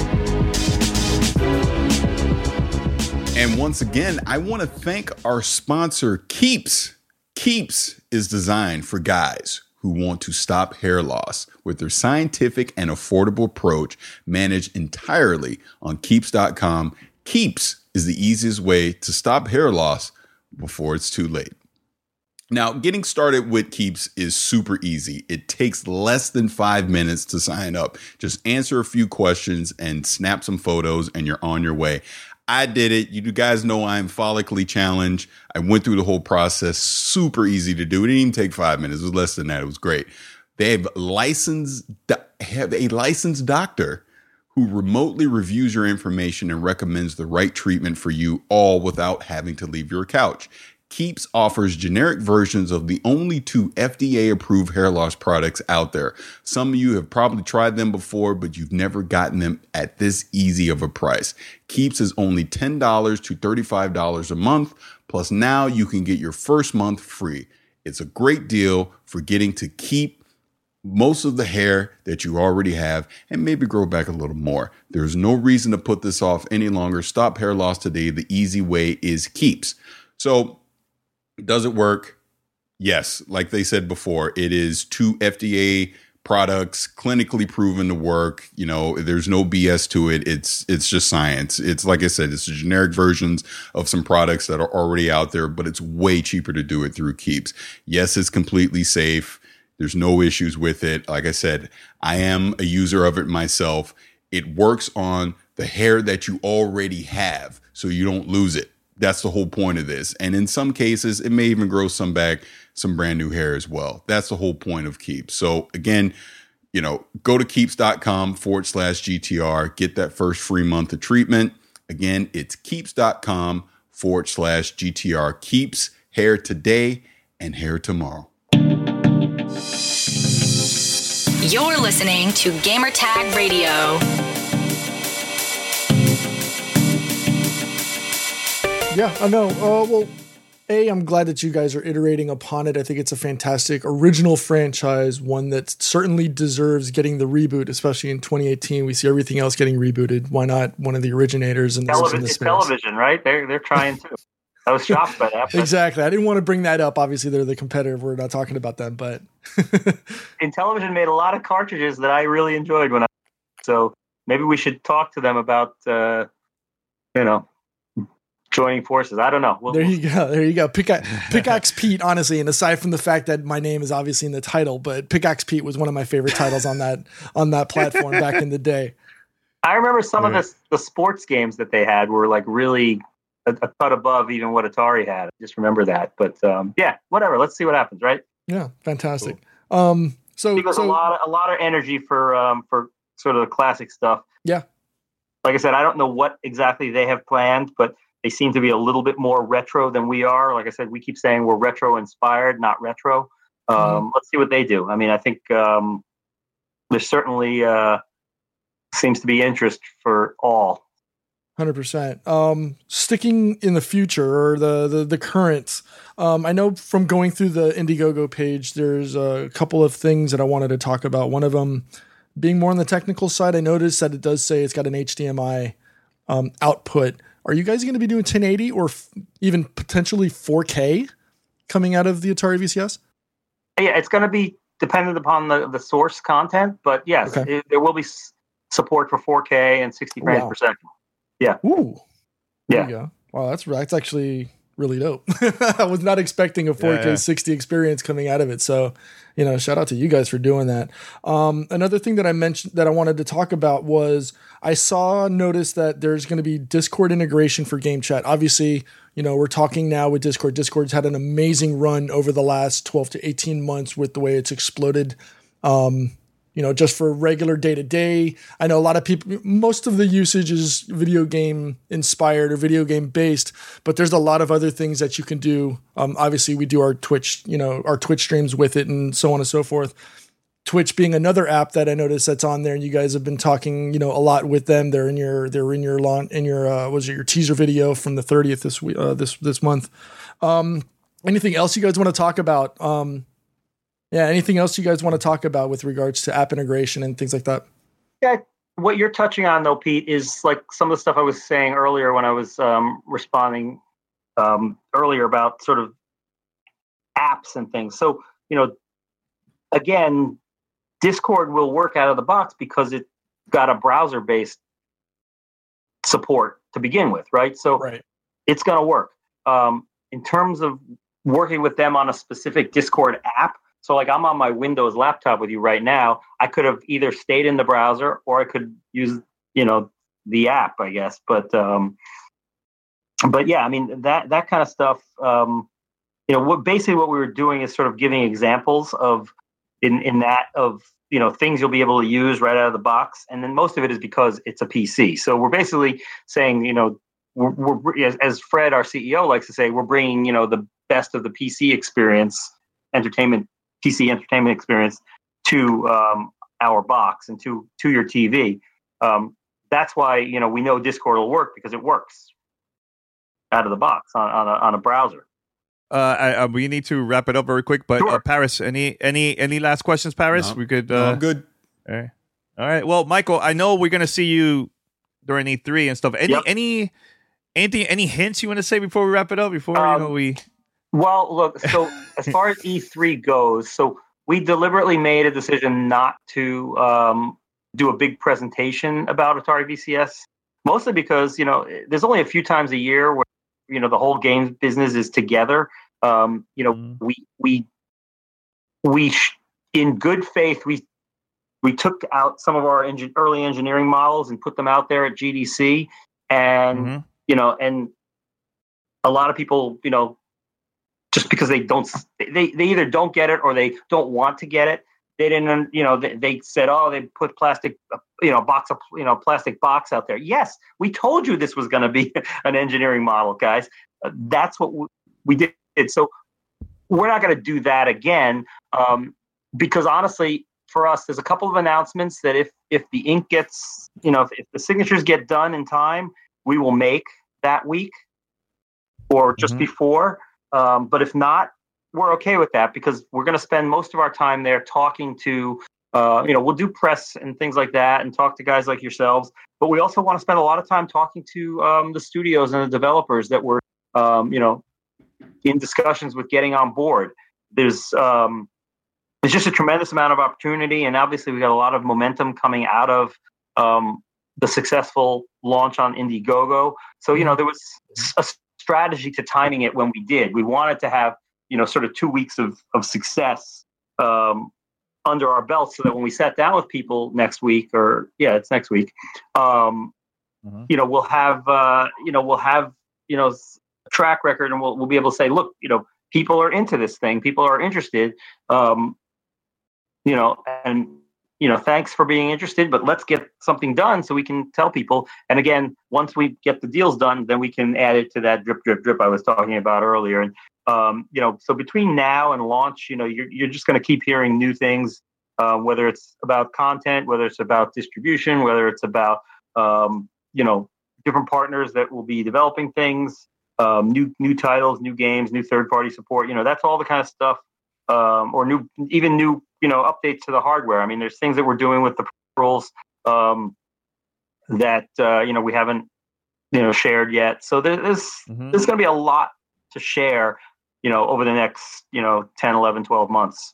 And once again, I want to thank our sponsor, Keeps. Keeps is designed for guys who want to stop hair loss with their scientific and affordable approach managed entirely on keeps dot com. Keeps is the easiest way to stop hair loss before it's too late. Now, getting started with Keeps is super easy. It takes less than five minutes to sign up. Just answer a few questions and snap some photos and you're on your way. I did it. You guys know I'm follically challenged. I went through the whole process. Super easy to do. It didn't even take five minutes. It was less than that. It was great. They have licensed have a licensed doctor who remotely reviews your information and recommends the right treatment for you, all without having to leave your couch. Keeps offers generic versions of the only two F D A-approved hair loss products out there. Some of you have probably tried them before, but you've never gotten them at this easy of a price. Keeps is only ten dollars to thirty-five dollars a month, plus now you can get your first month free. It's a great deal for getting to keep most of the hair that you already have and maybe grow back a little more. There's no reason to put this off any longer. Stop hair loss today. The easy way is Keeps. So, does it work? Yes. Like they said before, it is two F D A products, clinically proven to work. You know, there's no B S to it. It's it's just science. It's like I said, it's generic versions of some products that are already out there, but it's way cheaper to do it through Keeps. Yes, it's completely safe. There's no issues with it. Like I said, I am a user of it myself. It works on the hair that you already have, so you don't lose it. That's the whole point of this. And in some cases, it may even grow some back, some brand new hair as well. That's the whole point of Keeps. So again, you know, go to keeps.com forward slash GTR, get that first free month of treatment. Again, it's keeps.com forward slash GTR. Keeps, hair today and hair tomorrow. You're listening to Gamertag Radio. Yeah, I know. Uh, well, A, I'm glad that you guys are iterating upon it. I think it's a fantastic original franchise, one that certainly deserves getting the reboot, especially in twenty eighteen. We see everything else getting rebooted. Why not one of the originators in, Televi- in this it's space? Television, right? They're, they're trying to. I was shocked by that. Exactly. I didn't want to bring that up. Obviously, they're the competitor. We're not talking about them, but and Television made a lot of cartridges that I really enjoyed when I. So maybe we should talk to them about, uh, you know, joining forces. I don't know. We'll, there you go. There you go. Pickaxe, Pickaxe Pete, honestly, and aside from the fact that my name is obviously in the title, but Pickaxe Pete was one of my favorite titles on that on that platform back in the day. I remember some right. of the the sports games that they had were like really a, a cut above even what Atari had. I just remember that. But um, yeah, whatever. Let's see what happens, right? Yeah, fantastic. Cool. Um, so because so, a lot of a lot of energy for um, for sort of the classic stuff. Yeah. Like I said, I don't know what exactly they have planned, but they seem to be a little bit more retro than we are. Like I said, we keep saying we're retro inspired, not retro. Um, mm-hmm. Let's see what they do. I mean, I think um, there's certainly uh, seems to be interest for all. one hundred percent. Um, sticking in the future or the, the, the current, um, I know from going through the Indiegogo page, there's a couple of things that I wanted to talk about. One of them being more on the technical side. I noticed that it does say it's got an H D M I um, output. Are you guys going to be doing ten eighty or f- even potentially four K coming out of the Atari V C S? Yeah, it's going to be dependent upon the, the source content, but yes, Okay. it, there will be s- support for four K and sixty frames Wow. per second. Yeah. Ooh. There Yeah. you go. Wow, that's that's actually really dope. I was not expecting a four K Yeah, yeah. sixty experience coming out of it. So, you know, shout out to you guys for doing that. Um, another thing that I mentioned that I wanted to talk about was I saw notice that there's going to be Discord integration for Game Chat. Obviously, you know, we're talking now with Discord. Discord's had an amazing run over the last twelve to eighteen months with the way it's exploded. Um, you know, just for regular day to day. I know a lot of people, most of the usage is video game inspired or video game based, but there's a lot of other things that you can do. Um, obviously we do our Twitch, you know, our Twitch streams with it and so on and so forth. Twitch being another app that I noticed that's on there, and you guys have been talking, you know, a lot with them. They're in your, they're in your launch, in your, uh, was it your teaser video from the thirtieth this week, uh, this, this month. Um, anything else you guys want to talk about? Um, Yeah, anything else you guys want to talk about with regards to app integration and things like that? Yeah, what you're touching on, though, Pete, is like some of the stuff I was saying earlier when I was um, responding um, earlier about sort of apps and things. So, you know, again, Discord will work out of the box because it's got a browser-based support to begin with, right? So Right. it's going to work. Um, in terms of working with them on a specific Discord app, so like I'm on my Windows laptop with you right now. I could have either stayed in the browser or I could use, you know, the app, I guess. But um, but yeah, I mean that that kind of stuff. Um, you know, what basically what we were doing is sort of giving examples of in in that of you know things you'll be able to use right out of the box, and then most of it is because it's a P C. So we're basically saying, you know, we're, we're as, as Fred, our C E O, likes to say, we're bringing you know the best of the P C experience, entertainment. P C entertainment experience to um, our box and to to your T V. Um, that's why you know we know Discord will work because it works out of the box on, on a on a browser. Uh, I, uh, we need to wrap it up very quick, but Sure. uh, Paris, any any any last questions, Paris? No, we could. no, Uh, I'm good. All right. All right. Well, Michael, I know we're gonna see you during E three and stuff. Any Yep. any anything any hints you want to say before we wrap it up? Before Um, you know we. Well, look, so as far as E three goes, so we deliberately made a decision not to um, do a big presentation about Atari V C S, mostly because, you know, there's only a few times a year where, you know, the whole games business is together. Um, you know, Mhm. we, we, we, sh- in good faith, we, we took out some of our engin- early engineering models and put them out there at G D C. And, Mhm. you know, and a lot of people, you know, just because they don't, they, they either don't get it or they don't want to get it. They didn't, you know, they, they said, oh, they put plastic, you know, box of, you know, plastic box out there. Yes, we told you this was going to be an engineering model, guys. Uh, that's what we, we did. So we're not going to do that again um, because honestly, for us, there's a couple of announcements that if if the ink gets, you know, if, if the signatures get done in time, we will make that week or just Mhm. before. Um, but if not, we're okay with that because we're going to spend most of our time there talking to, uh, you know, we'll do press and things like that and talk to guys like yourselves. But we also want to spend a lot of time talking to um, the studios and the developers that were, um, you know, in discussions with getting on board. There's um, there's just a tremendous amount of opportunity, and obviously we got a lot of momentum coming out of um, the successful launch on Indiegogo. So you know there was a strategy to timing it when we did. We wanted to have, you know, sort of two weeks of, of success um, under our belt so that when we sat down with people next week or yeah, it's next week, um, Mm-hmm. you know, we'll have, uh, you know, we'll have, you know, a track record and we'll, we'll be able to say, look, you know, people are into this thing. People are interested, um, you know, and, you know, thanks for being interested, but let's get something done so we can tell people. And again, once we get the deals done, then we can add it to that drip, drip, drip I was talking about earlier. And, um, you know, so between now and launch, you know, you're, you're just going to keep hearing new things, uh, whether it's about content, whether it's about distribution, whether it's about, um, you know, different partners that will be developing things, um, new, new titles, new games, new third-party support. You know, that's all the kind of stuff, um, or new, even new, you know, updates to the hardware. I mean, there's things that we're doing with the peripherals um, that, uh, you know, we haven't, you know, shared yet. So there, there's Mm-hmm. there's going to be a lot to share, you know, over the next, you know, ten, eleven, twelve months.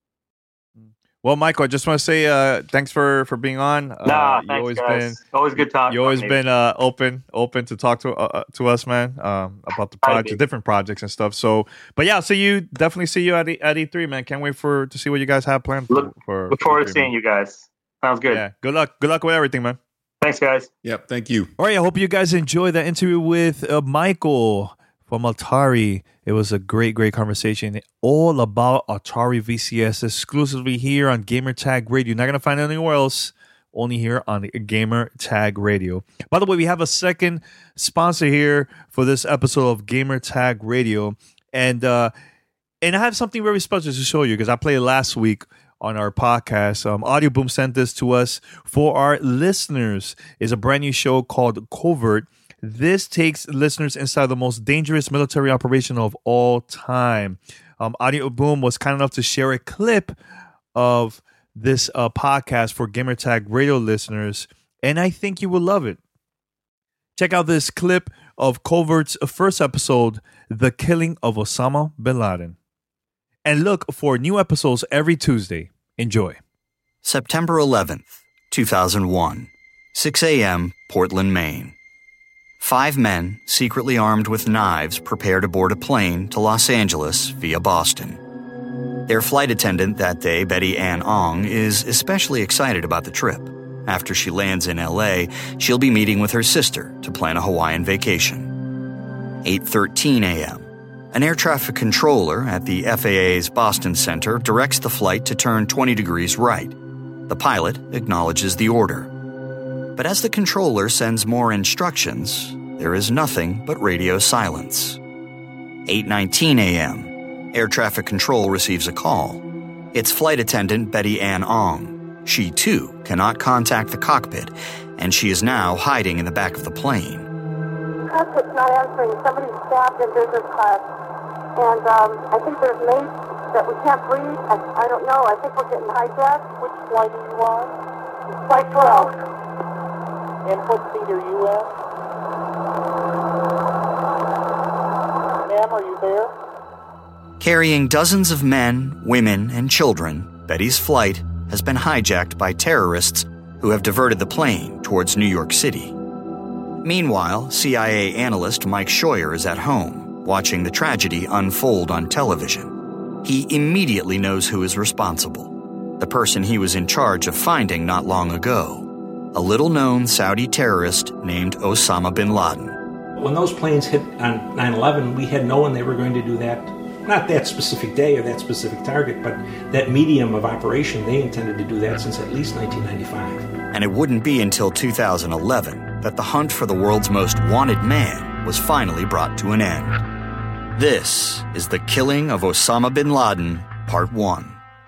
Well, Michael, I just want to say uh, thanks for, for being on. Uh, Nah, you thanks, always guys. been Always good talking. you always to been uh, open open to talk to uh, to us, man, um, about the Hi, project, dude. different projects and stuff. So, but yeah, I'll see you. Definitely see you at E- at E three, man. Can't wait for to see what you guys have planned for. Look- for Look for forward E to three, seeing man. you guys. Sounds good. Yeah, good luck. Good luck with everything, man. Thanks, guys. Yep. Thank you. All right, I hope you guys enjoyed that interview with uh, Michael from Atari. It was a great, great conversation all about Atari V C S exclusively here on Gamertag Radio. You're not going to find it anywhere else, only here on Gamertag Radio. By the way, we have a second sponsor here for this episode of Gamertag Radio. And, uh, and I have something very special to show you because I played last week on our podcast. Um, Audio Boom sent this to us for our listeners. It's a brand new show called Covert. This takes listeners inside the most dangerous military operation of all time. Um, Audio Boom was kind enough to share a clip of this uh, podcast for Gamertag Radio listeners, and I think you will love it. Check out this clip of Covert's first episode, The Killing of Osama Bin Laden. And look for new episodes every Tuesday. Enjoy. September eleventh, two thousand one, six a.m., Portland, Maine. Five men, secretly armed with knives, prepare to board a plane to Los Angeles via Boston. Their flight attendant that day, Betty Ann Ong, is especially excited about the trip. After she lands in L A, she'll be meeting with her sister to plan a Hawaiian vacation. eight thirteen a.m. An air traffic controller at the F A A's Boston Center directs the flight to turn twenty degrees right. The pilot acknowledges the order. But as the controller sends more instructions, there is nothing but radio silence. eight nineteen a.m. Air traffic control receives a call. It's flight attendant Betty Ann Ong. She, too, cannot contact the cockpit, and she is now hiding in the back of the plane. Cockpit's not answering. Somebody's stabbed in business class. And um, I think there's mates that we can't breathe. I, I don't know. I think we're getting hijacked. Which flight are you on? Flight twelve. And what seat are you at? Ma'am, are you there? Carrying dozens of men, women, and children, Betty's flight has been hijacked by terrorists who have diverted the plane towards New York City. Meanwhile, C I A analyst Mike Scheuer is at home, watching the tragedy unfold on television. He immediately knows who is responsible. The person he was in charge of finding not long ago. A little-known Saudi terrorist named Osama bin Laden. When those planes hit on nine eleven, we had known they were going to do that. Not that specific day or that specific target, but that medium of operation, they intended to do that since at least nineteen ninety-five. And it wouldn't be until two thousand eleven that the hunt for the world's most wanted man was finally brought to an end. This is The Killing of Osama bin Laden, Part one.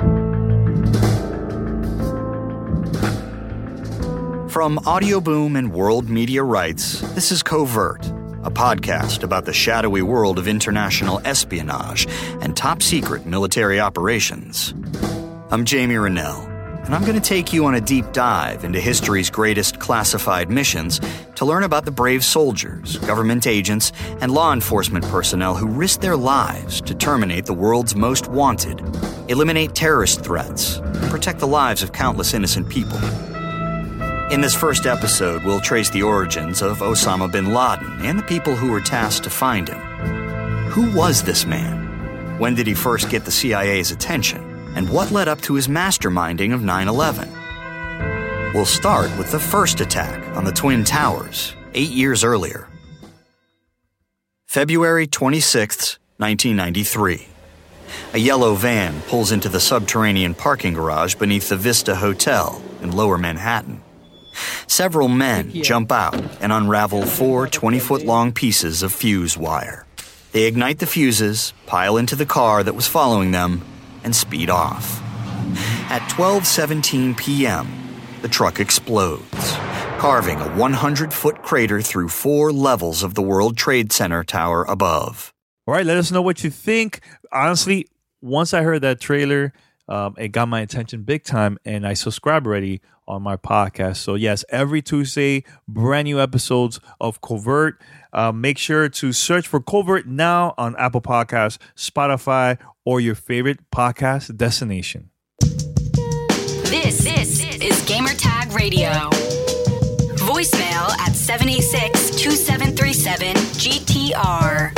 From Audio Boom and World Media Rights, this is Covert, a podcast about the shadowy world of international espionage and top-secret military operations. I'm Jamie Rennell, and I'm going to take you on a deep dive into history's greatest classified missions to learn about the brave soldiers, government agents, and law enforcement personnel who risked their lives to terminate the world's most wanted, eliminate terrorist threats, and protect the lives of countless innocent people. In this first episode, we'll trace the origins of Osama bin Laden and the people who were tasked to find him. Who was this man? When did he first get the C I A's attention? And what led up to his masterminding of nine eleven? We'll start with the first attack on the Twin Towers, eight years earlier. February twenty-sixth, nineteen ninety-three. A yellow van pulls into the subterranean parking garage beneath the Vista Hotel in Lower Manhattan. Several men jump out and unravel four twenty-foot-long pieces of fuse wire. They ignite the fuses, pile into the car that was following them, and speed off. At twelve seventeen p.m., the truck explodes, carving a one hundred foot crater through four levels of the World Trade Center tower above. All right, let us know what you think. Honestly, once I heard that trailer, Um, it got my attention big time, and I subscribe already on my podcast. So yes, every Tuesday, brand new episodes of Covert. Uh, make sure to search for Covert now on Apple Podcasts, Spotify, or your favorite podcast destination. This, this is Gamertag Radio. Voicemail at seven eight six, two seven three seven, G T R.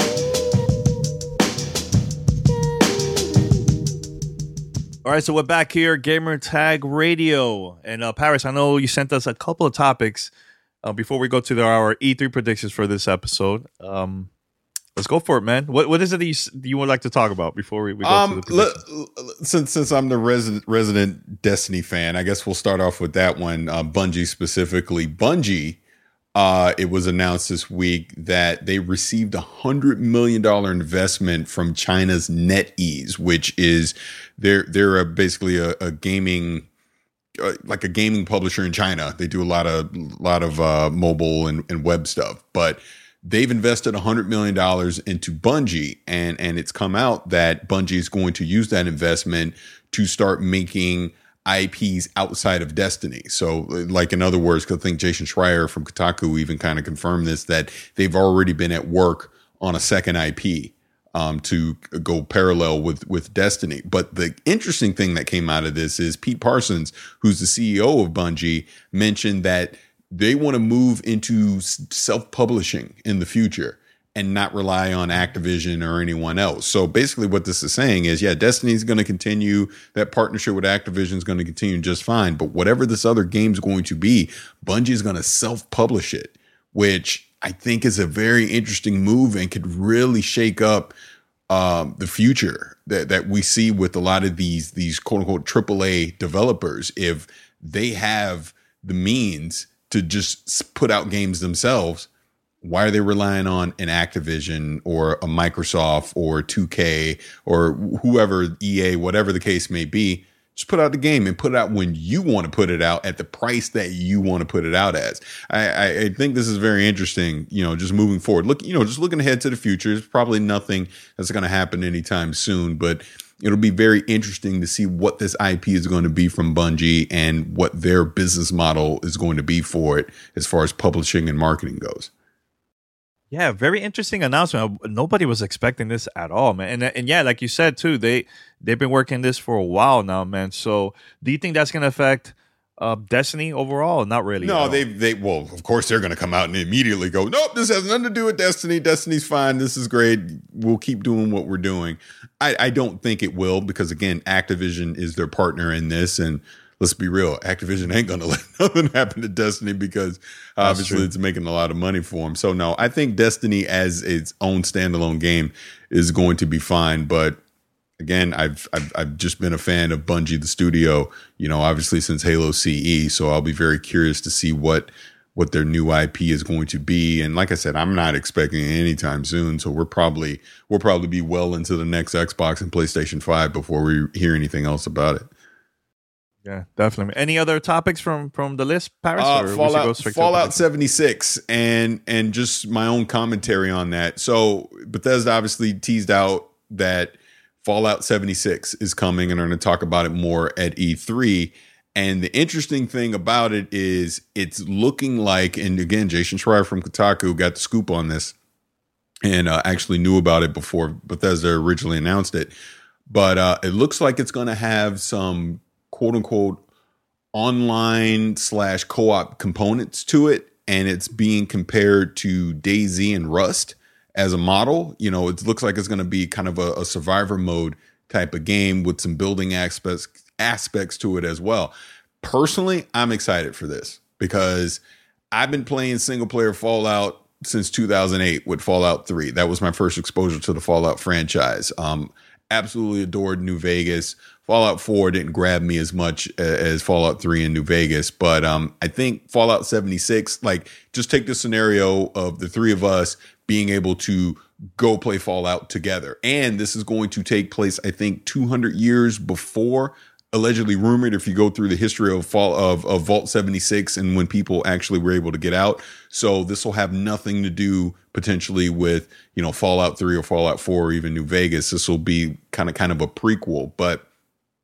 All right, so we're back here, Gamer Tag Radio. And uh, Paris, I know you sent us a couple of topics uh, before we go to the, our E three predictions for this episode. Um, let's go for it, man. What What is it that you, you would like to talk about before we, we go um, to the predictions? L- since, since I'm the resident, resident Destiny fan, I guess we'll start off with that one, uh, Bungie specifically. Bungie, uh, it was announced this week that they received a one hundred million dollars investment from China's NetEase, which is... They're they're a, basically a, a gaming, uh, like a gaming publisher in China. They do a lot of lot of uh, mobile and, and web stuff, but they've invested one hundred million dollars into Bungie, and and it's come out that Bungie is going to use that investment to start making I Ps outside of Destiny. So, like in other words, I think Jason Schreier from Kotaku even kind of confirmed this, that they've already been at work on a second I P. Um, to go parallel with, with Destiny. But the interesting thing that came out of this is Pete Parsons, who's the C E O of Bungie, mentioned that they want to move into self-publishing in the future and not rely on Activision or anyone else. So basically what this is saying is, yeah, Destiny is going to continue. That partnership with Activision is going to continue just fine. But whatever this other game is going to be, Bungie is going to self-publish it, which I think is a very interesting move and could really shake up um, the future that, that we see with a lot of these, these quote unquote triple A developers. If they have the means to just put out games themselves, why are they relying on an Activision or a Microsoft or two K or whoever, E A, whatever the case may be? Just put out the game and put it out when you want to put it out at the price that you want to put it out as. I, I, I think this is very interesting, you know, just moving forward. Look, you know, just looking ahead to the future. There's probably nothing that's going to happen anytime soon, but it'll be very interesting to see what this I P is going to be from Bungie and what their business model is going to be for it as far as publishing and marketing goes. Yeah, very interesting announcement. Nobody was expecting this at all, man. And and yeah, like you said too, they they've been working this for a while now, man. So do you think that's going to affect uh, Destiny overall? Not really. No, they they well, of course they're going to come out and immediately go, nope, this has nothing to do with Destiny. Destiny's fine. This is great. We'll keep doing what we're doing. I, I don't think it will, because again, Activision is their partner in this, and let's be real, Activision ain't going to let nothing happen to Destiny, because obviously it's making a lot of money for them. So no, I think Destiny as its own standalone game is going to be fine. But again, I've, I've, I've just been a fan of Bungie, the studio, you know, obviously since Halo C E. So I'll be very curious to see what, what their new I P is going to be. And like I said, I'm not expecting it anytime soon. So we're probably, we'll probably be well into the next Xbox and PlayStation five before we hear anything else about it. Yeah, definitely. Any other topics from from the list, Paris? Uh, or Fallout, Fallout seventy-six, and and just my own commentary on that. So Bethesda obviously teased out that Fallout seventy-six is coming, and are going to talk about it more at E three. And the interesting thing about it is it's looking like, and again, Jason Schreier from Kotaku got the scoop on this, and uh, actually knew about it before Bethesda originally announced it. But uh, it looks like it's going to have some quote unquote online slash co-op components to it. And it's being compared to DayZ and Rust as a model. You know, it looks like it's going to be kind of a, a survivor mode type of game with some building aspects, aspects to it as well. Personally, I'm excited for this because I've been playing single player Fallout since two thousand eight with Fallout three. That was my first exposure to the Fallout franchise. Um, absolutely adored New Vegas. Fallout four didn't grab me as much as Fallout three and New Vegas, but um, I think Fallout seventy-six, like, just take the scenario of the three of us being able to go play Fallout together. And this is going to take place, I think, two hundred years before, allegedly rumored, if you go through the history of, fall, of, of Vault seventy-six and when people actually were able to get out. So this will have nothing to do potentially with, you know, Fallout three or Fallout four or even New Vegas. This will be kind of kind of a prequel, but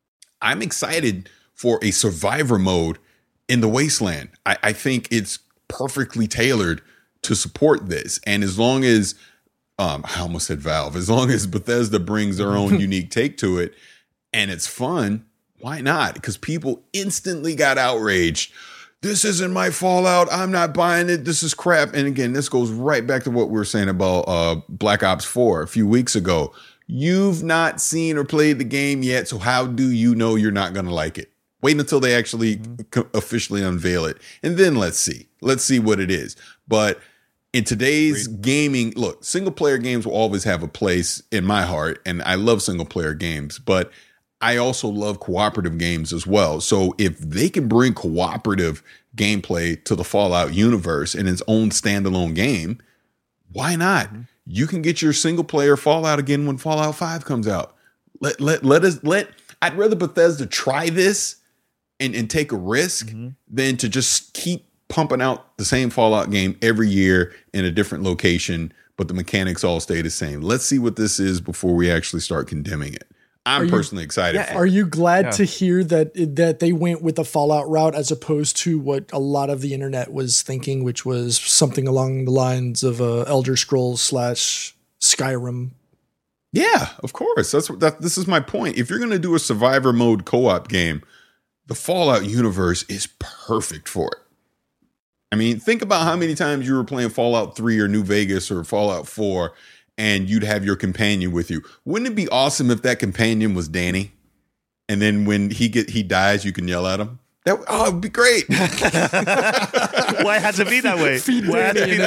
I'm excited for a survivor mode in the Wasteland. I, I think it's perfectly tailored to support this. And as long as, um, I almost said Valve, as long as Bethesda brings their own unique take to it and it's fun, why not? Because people instantly got outraged. This isn't my Fallout. I'm not buying it. This is crap. And again, this goes right back to what we were saying about uh, Black Ops four a few weeks ago. You've not seen or played the game yet, so how do you know you're not going to like it? Wait until they actually co- officially unveil it, and then let's see. Let's see what it is. But in today's Great. gaming, look, single-player games will always have a place in my heart, and I love single-player games, but I also love cooperative games as well. So if they can bring cooperative gameplay to the Fallout universe in its own standalone game, why not? Mm-hmm. You can get your single player Fallout again when Fallout five comes out. Let let let us let I'd rather Bethesda try this and, and take a risk mm-hmm. than to just keep pumping out the same Fallout game every year in a different location, but the mechanics all stay the same. Let's see what this is before we actually start condemning it. I'm you, personally excited. Yeah, for are it. you glad yeah. to hear that that they went with the Fallout route as opposed to what a lot of the internet was thinking, which was something along the lines of uh, Elder Scrolls slash Skyrim? Yeah, of course. That's what that. This is my point. If you're going to do a survivor mode co-op game, the Fallout universe is perfect for it. I mean, think about how many times you were playing Fallout three or New Vegas or Fallout four. And you'd have your companion with you. Wouldn't it be awesome if that companion was Danny? And then when he get he dies, you can yell at him. That oh, it'd be great. Why it has to be that way? Feed Why it has to Danny be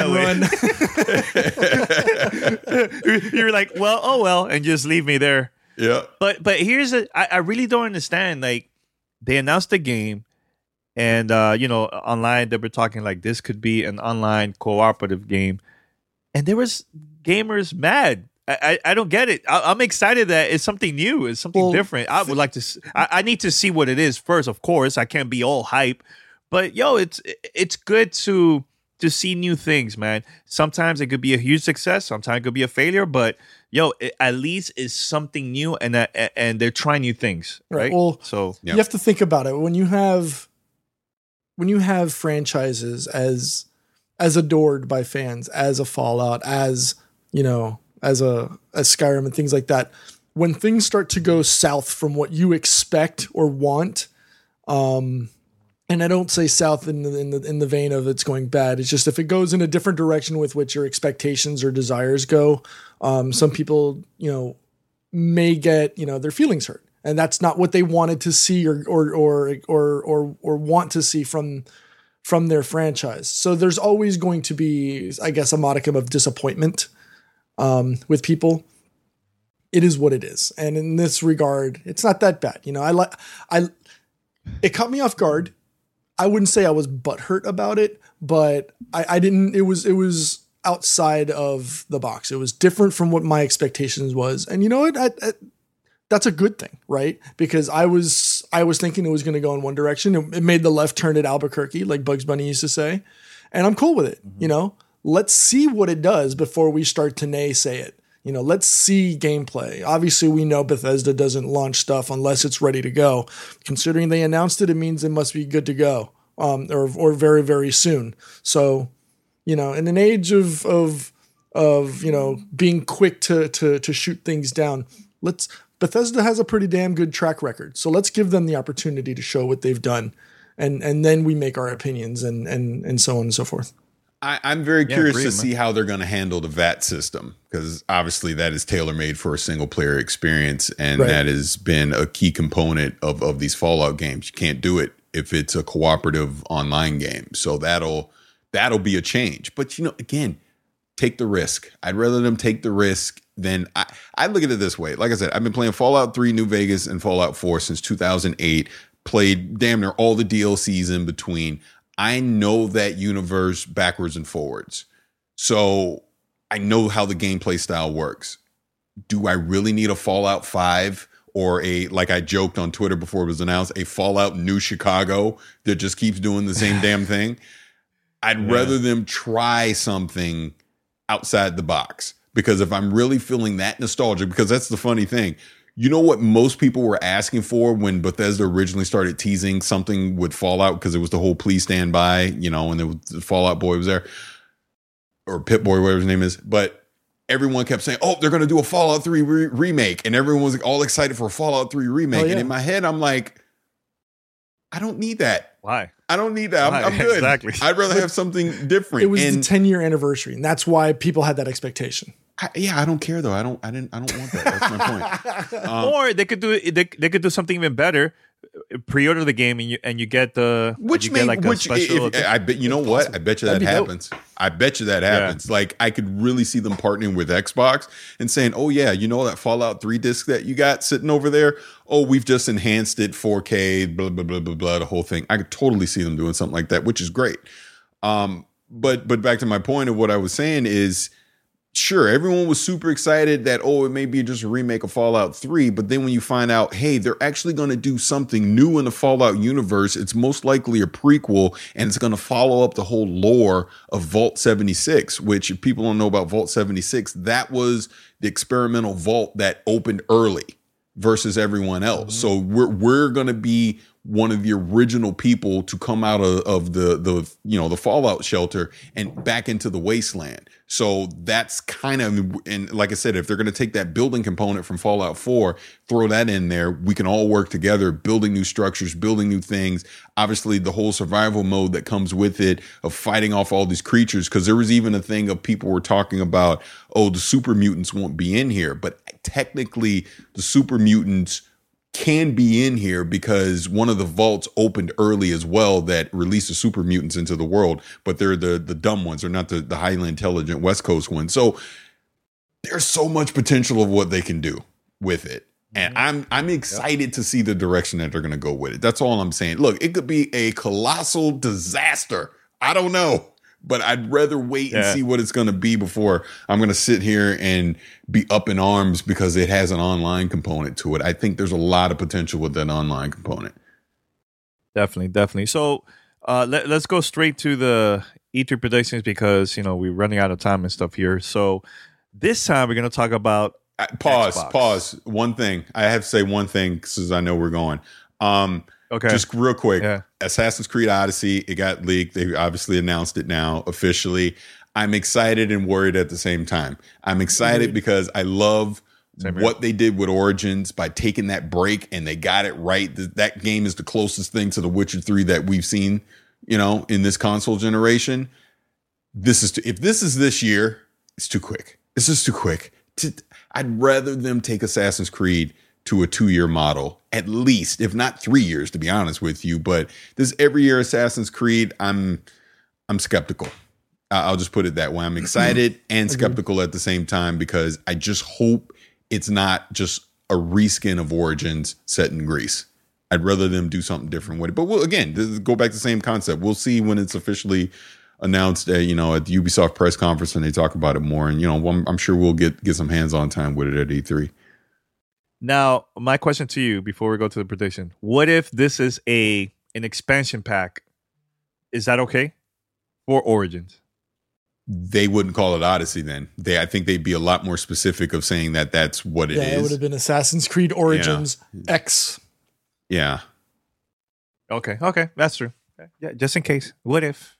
that way? You're like, well, oh well, and just leave me there. Yeah. But but here's a I, I really don't understand. Like, they announced the game, and uh, you know, online they were talking like this could be an online cooperative game, and there was gamers mad. I, I, I don't get it. I, I'm excited that it's something new. It's something well, different. I would like to. S- I, I need to see what it is first. Of course, I can't be all hype, but yo, it's it's good to to see new things, man. Sometimes it could be a huge success. Sometimes it could be a failure. But yo, it, at least it's something new, and uh, and they're trying new things, right? right. Well, so yeah. You have to think about it when you have when you have franchises as as adored by fans, as a Fallout, as you know, as a as Skyrim and things like that. When things start to go south from what you expect or want, um, and I don't say south in the, in the in the vein of it's going bad. It's just if it goes in a different direction with which your expectations or desires go, um, some people you know may get you know their feelings hurt, and that's not what they wanted to see or or or or or, or want to see from. from their franchise. So there's always going to be, I guess, a modicum of disappointment um, with people. It is what it is. And in this regard, it's not that bad. You know, I like, I, it caught me off guard. I wouldn't say I was butthurt about it, but I, I didn't, it was, it was outside of the box. It was different from what my expectations was. And you know what? I, I, that's a good thing, right? Because I was I was thinking it was going to go in one direction. It, it made the left turn at Albuquerque, like Bugs Bunny used to say, and I'm cool with it. Mm-hmm. You know, let's see what it does before we start to naysay it. You know, let's see gameplay. Obviously, we know Bethesda doesn't launch stuff unless it's ready to go. Considering they announced it, it means it must be good to go, um, or or very very soon. So, you know, in an age of of of you know being quick to to to shoot things down, let's. Bethesda has a pretty damn good track record. So let's give them the opportunity to show what they've done. And and then we make our opinions and and, and so on and so forth. I, I'm very yeah, curious agree, to man. see how they're going to handle the V A T system, because obviously that is tailor-made for a single-player experience, and right. that has been a key component of, of these Fallout games. You can't do it if it's a cooperative online game. So that'll that'll be a change. But, you know, again, take the risk. I'd rather them take the risk than I, I look at it this way. Like I said, I've been playing Fallout three, New Vegas, and Fallout four since two thousand eight. Played damn near all the D L Cs in between. I know that universe backwards and forwards. So I know how the gameplay style works. Do I really need a Fallout five or a, like I joked on Twitter before it was announced, a Fallout New Chicago that just keeps doing the same damn thing? I'd yeah. rather them try something outside the box. Because if I'm really feeling that nostalgic, because that's the funny thing, You know what most people were asking for when Bethesda originally started teasing something with Fallout, because it was the whole "please stand by," you know, and the, the Fallout Boy was there, or Pit Boy, whatever his name is. But everyone kept saying, "Oh, they're going to do a Fallout three re- remake," and everyone was all excited for a Fallout three remake. Oh, yeah. And in my head, I'm like, I don't need that. Why? I don't need that. I'm, I'm good. Exactly. I'd rather have something different. It was and the ten year anniversary, and that's why people had that expectation. I, yeah, I don't care though. I don't. I didn't. I don't want that. That's my point. Um, or they could do they, they could do something even better. Pre-order the game and you and you get the which you may, get like which a special. If, I bet you know what awesome. I bet you that happens. Dope. I bet you that happens. Yeah. Like I could really see them partnering with Xbox and saying, "Oh yeah, you know that Fallout three disc that you got sitting over there? Oh, we've just enhanced it four K, blah blah blah blah blah." The whole thing. I could totally see them doing something like that, which is great. Um, but but back to my point of what I was saying is. Sure, everyone was super excited that, oh, it may be just a remake of Fallout three. But then when you find out, hey, they're actually going to do something new in the Fallout universe, it's most likely a prequel, and it's going to follow up the whole lore of Vault seventy-six, which if people don't know about Vault seventy-six, that was the experimental vault that opened early versus everyone else. Mm-hmm. So we're we're going to be one of the original people to come out of, of the, the, you know, the Fallout shelter and back into the wasteland. So that's kind of, and like I said, if they're going to take that building component from Fallout four, throw that in there, we can all work together, building new structures, building new things. Obviously, the whole survival mode that comes with it of fighting off all these creatures, because there was even a thing of people were talking about, oh, the super mutants won't be in here. But technically, the super mutants can be in here because one of the vaults opened early as well that released the super mutants into the world, but they're the the dumb ones. They're not the, the highly intelligent West Coast ones. So there's so much potential of what they can do with it. And I'm I'm excited yep. to see the direction that they're going to go with it. That's all I'm saying. Look, it could be a colossal disaster. I don't know. But I'd rather wait yeah. and see what it's going to be before I'm going to sit here and be up in arms because it has an online component to it. I think there's a lot of potential with that online component. Definitely, definitely. So uh, let, let's go straight to the E three predictions because, you know, we're running out of time and stuff here. So this time we're going to talk about uh, Pause, Xbox. pause. One thing. I have to say one thing because I know we're going. Um, okay. Just real quick. Yeah. Assassin's Creed Odyssey, it got leaked. They obviously announced it now officially. I'm excited and worried at the same time. I'm excited mm-hmm. because I love what they did with Origins by taking that break and they got it right. That game is the closest thing to The Witcher three that we've seen, you know, in this console generation. This is too, if this is this year, it's too quick. It's just too quick. I'd rather them take Assassin's Creed to a two-year model, at least, if not three years, to be honest with you. But this every year Assassin's Creed, I'm I'm skeptical. I'll just put it that way. I'm excited and skeptical at the same time because I just hope it's not just a reskin of Origins set in Greece. I'd rather them do something different with it. But we'll, again, go back to the same concept. We'll see when it's officially announced, uh, you know, at the Ubisoft press conference and they talk about it more. And, you know, I'm, I'm sure we'll get, get some hands-on time with it at E three. Now, my question to you before we go to the prediction, what if this is a an expansion pack? Is that okay for Origins? They wouldn't call it Odyssey then. They, I think they'd be a lot more specific of saying that that's what it yeah, is. Yeah, it would have been Assassin's Creed Origins yeah. X. Yeah. Okay, okay, that's true. Yeah, just in case. What if?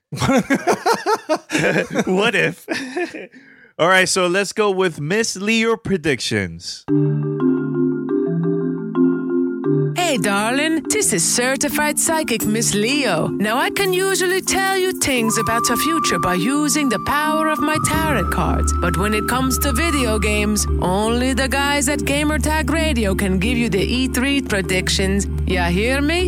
What if? All right, so let's go with Miss Leo predictions. Hey, darling, this is certified psychic Miss Leo. Now, I can usually tell you things about your future by using the power of my tarot cards. But when it comes to video games, only the guys at Gamertag Radio can give you the E three predictions. Ya hear me?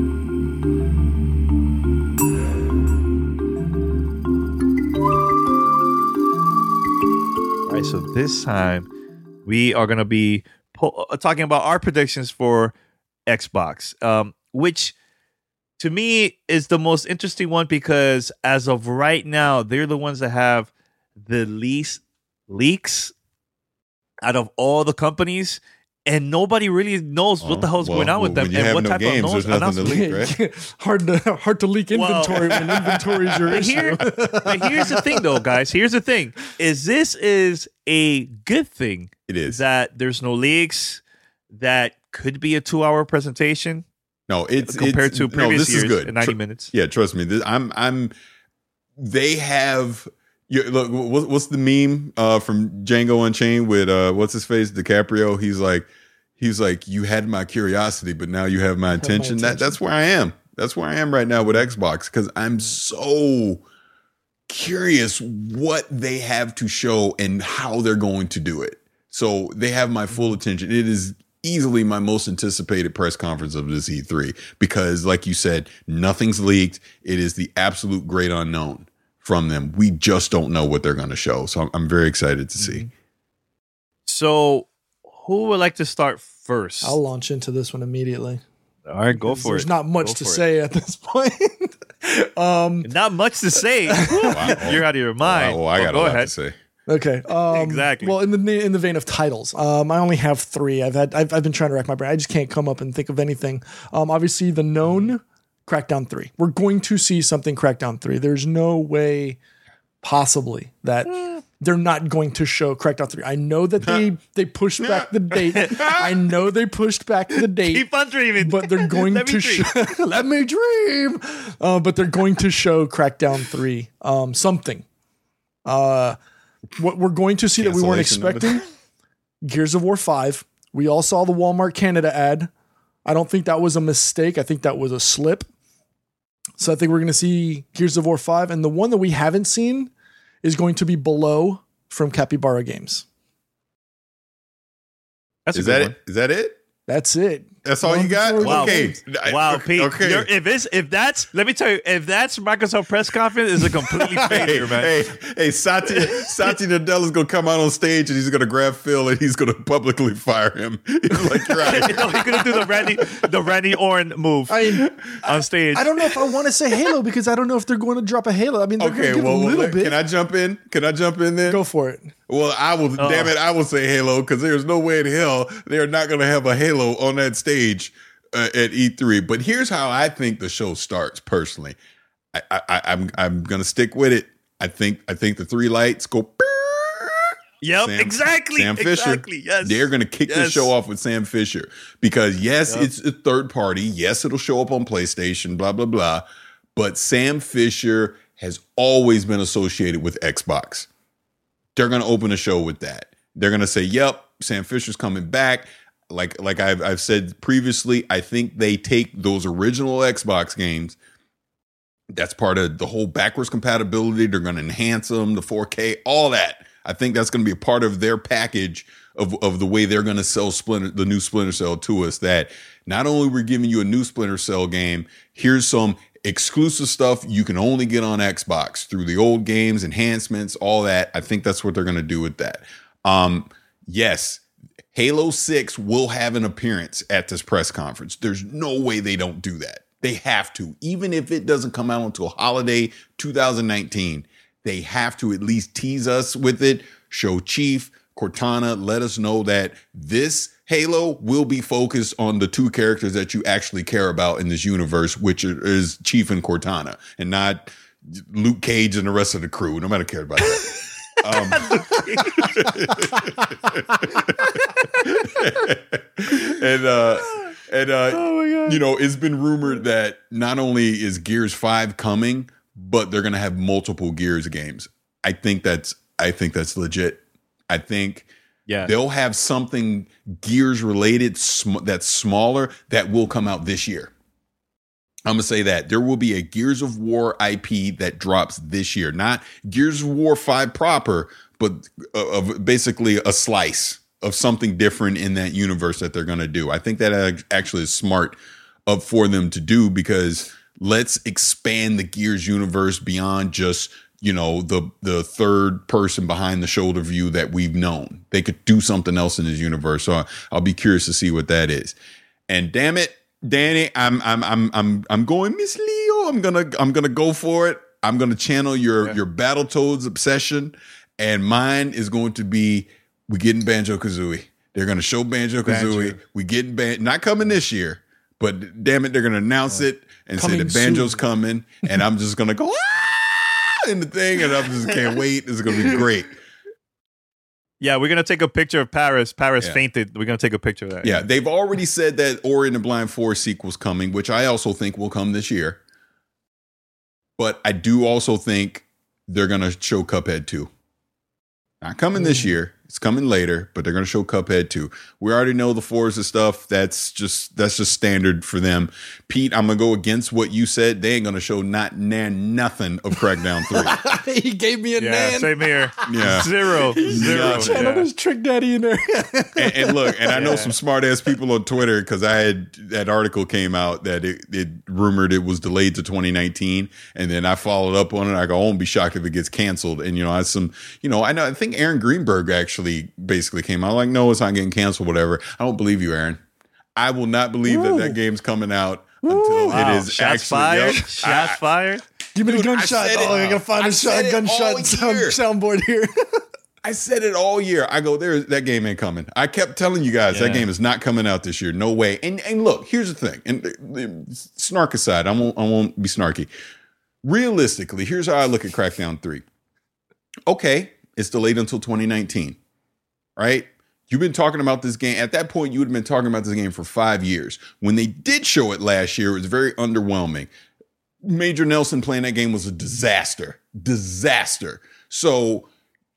All right, so this time we are going to be po- talking about our predictions for Xbox, um, which to me is the most interesting one because as of right now, they're the ones that have the least leaks out of all the companies, and nobody really knows what the hell's well, going on with well, them and what no type games, of there's nothing to leak, right? hard to hard to leak inventory well, when inventory is your issue. Here, but here's the thing, though, guys. Here's the thing: is this is a good thing? It is that there's no leaks. that could be a two-hour presentation. No, it's compared it's, to previous no, this years is good. in ninety Tr- minutes. Yeah, trust me. This, I'm I'm. They have. You, look, what, what's the meme uh, from Django Unchained with uh, what's his face DiCaprio? He's like, he's like, you had my curiosity, but now you have my attention. my That attention. that's where I am. That's where I am right now with Xbox because I'm so curious what they have to show and how they're going to do it. So they have my full attention. It is easily my most anticipated press conference of this E three because, like you said, nothing's leaked. It is the absolute great unknown from them. We just don't know what they're going to show. So I'm, I'm very excited to see. So who would like to start first? I'll launch into this one immediately. All right, go Because for There's it. not much Go to for it. say at this point. um, Not much to say. You're out of your mind. Oh, I Oh, got go a lot ahead. to say. Okay. Um, Exactly. Well, in the in the vein of titles, um, I only have three. I've had I've, I've been trying to rack my brain. I just can't come up and think of anything. Um, obviously, the known Crackdown three. We're going to see something Crackdown three. There's no way, possibly, that they're not going to show Crackdown three. I know that they they pushed back the date. I know they pushed back the date. Keep on dreaming. But they're going Let me to dream. show, let me dream. Uh, but they're going to show Crackdown three um, something. Uh, what we're going to see that we weren't Cancellation of it. expecting. Gears of War five. We all saw the Walmart Canada ad. I don't think that was a mistake. I think that was a slip. So I think we're going to see Gears of War five, and the one that we haven't seen is going to be Below from Capybara Games. That's a Is good that one. it? Is that it? That's it. That's all you got? Wow, Okay. I- wow, Pete. Okay. You're, if it's if that's let me tell you, if that's Microsoft press conference, is a completely Hey, failure, man. hey, hey, Satya, Satya Nadella's gonna come out on stage and he's gonna grab Phil and he's gonna publicly fire him. He's like, you're right. No, he's gonna do the Randy the Randy Orton move I on stage. I don't know if I want to say Halo because I don't know if they're going to drop a Halo. I mean, they're Okay, going to give well, a little well, bit. can I jump in? Can I jump in then? Go for it. Well, I will. Oh. Damn it, I will say Halo because there's no way in hell they're not going to have a Halo on that stage uh, at E three. But here's how I think the show starts. Personally, I, I, I, I'm I'm going to stick with it. I think I think the three lights go. Yep, Sam- exactly. Sam Fisher. Exactly. Yes. They're going to kick the Yes. show off with Sam Fisher because yes, Yep. it's a third party. Yes, it'll show up on PlayStation. Blah blah blah. But Sam Fisher has always been associated with Xbox. They're going to open a show with that. They're going to say, "Yep, Sam Fisher's coming back." Like like I've I've said previously, I think they take those original Xbox games. That's part of the whole backwards compatibility. They're going to enhance them, the four K, all that. I think that's going to be a part of their package of, of the way they're going to sell Splinter, the new Splinter Cell to us. That not only we're giving you a new Splinter Cell game, here's some exclusive stuff you can only get on Xbox through the old games, enhancements, all that. I think that's what they're going to do with that. Um, yes, Halo six will have an appearance at this press conference. There's no way they don't do that. They have to. Even if it doesn't come out until holiday two thousand nineteen, they have to at least tease us with it, show Chief, Cortana, let us know that this Halo will be focused on the two characters that you actually care about in this universe, which is Chief and Cortana, and not Luke Cage and the rest of the crew. Nobody cared about that. Um, and uh, and uh, Oh you know, it's been rumored that not only is Gears five coming, but they're gonna have multiple Gears games. I think that's I think that's legit. I think Yeah. they'll have something Gears related sm- that's smaller that will come out this year. I'm gonna say that there will be a Gears of War I P that drops this year, not Gears of War five proper, but of basically a slice of something different in that universe that they're gonna do. I think that actually is smart of for them to do because let's expand the Gears universe beyond just, you know, the the third person behind the shoulder view that we've known. They could do something else in this universe. So I'll be curious to see what that is. And damn it, Danny, I'm I'm I'm I'm I'm going Miss Leo. I'm gonna I'm gonna go for it. I'm gonna channel your Yeah. your Battletoads obsession, and mine is going to be we getting Banjo-Kazooie. They're gonna show Banjo-Kazooie. Banjo. We getting ban- not coming this year, but damn it, they're gonna announce it and say Coming that Banjo's soon. coming, and I'm just gonna go ah! in the thing, and I just can't wait. It's gonna be great. Yeah, we're gonna take a picture of Paris. Paris Yeah. fainted. We're gonna take a picture of that. Yeah, they've already said that Ori and the Blind Forest sequel's coming, which I also think will come this year. But I do also think they're gonna show Cuphead two. Not coming this year. It's coming later, but they're going to show Cuphead too. We already know the Forza stuff. That's just that's just standard for them. Pete, I'm going to go against what you said. They ain't going to show not nan nothing of Crackdown three. He gave me a Yeah, nan. same here. Yeah. Zero. Zero. Nothing. Channel, Yeah. there's Trick Daddy in there. and, and look, and I know some smart ass people on Twitter because I had that article came out that it, it rumored it was delayed to twenty nineteen, and then I followed up on it. I go, I won't be shocked if it gets canceled. And you know, I some, you know, I know I think Aaron Greenberg actually basically came out like, no, it's not getting canceled, whatever. I don't believe you, Aaron. I will not believe Woo. that that game's coming out until Wow. it is Shots actually fired. yep. Shots I- fired. Give me Dude, the I gunshot. said it. Oh, I gotta find I a said shot, it gunshot all sound, year. soundboard here. I said it all year. I go, there, that game ain't coming. I kept telling you guys Yeah. that game is not coming out this year. No way. And and look, here's the thing. And uh, snark aside, I won't I won't be snarky. Realistically, here's how I look at Crackdown three. Okay, it's delayed until twenty nineteen. Right? You've been talking about this game. At that point, you would have been talking about this game for five years. When they did show it last year, it was very underwhelming. Major Nelson playing that game was a disaster. Disaster. So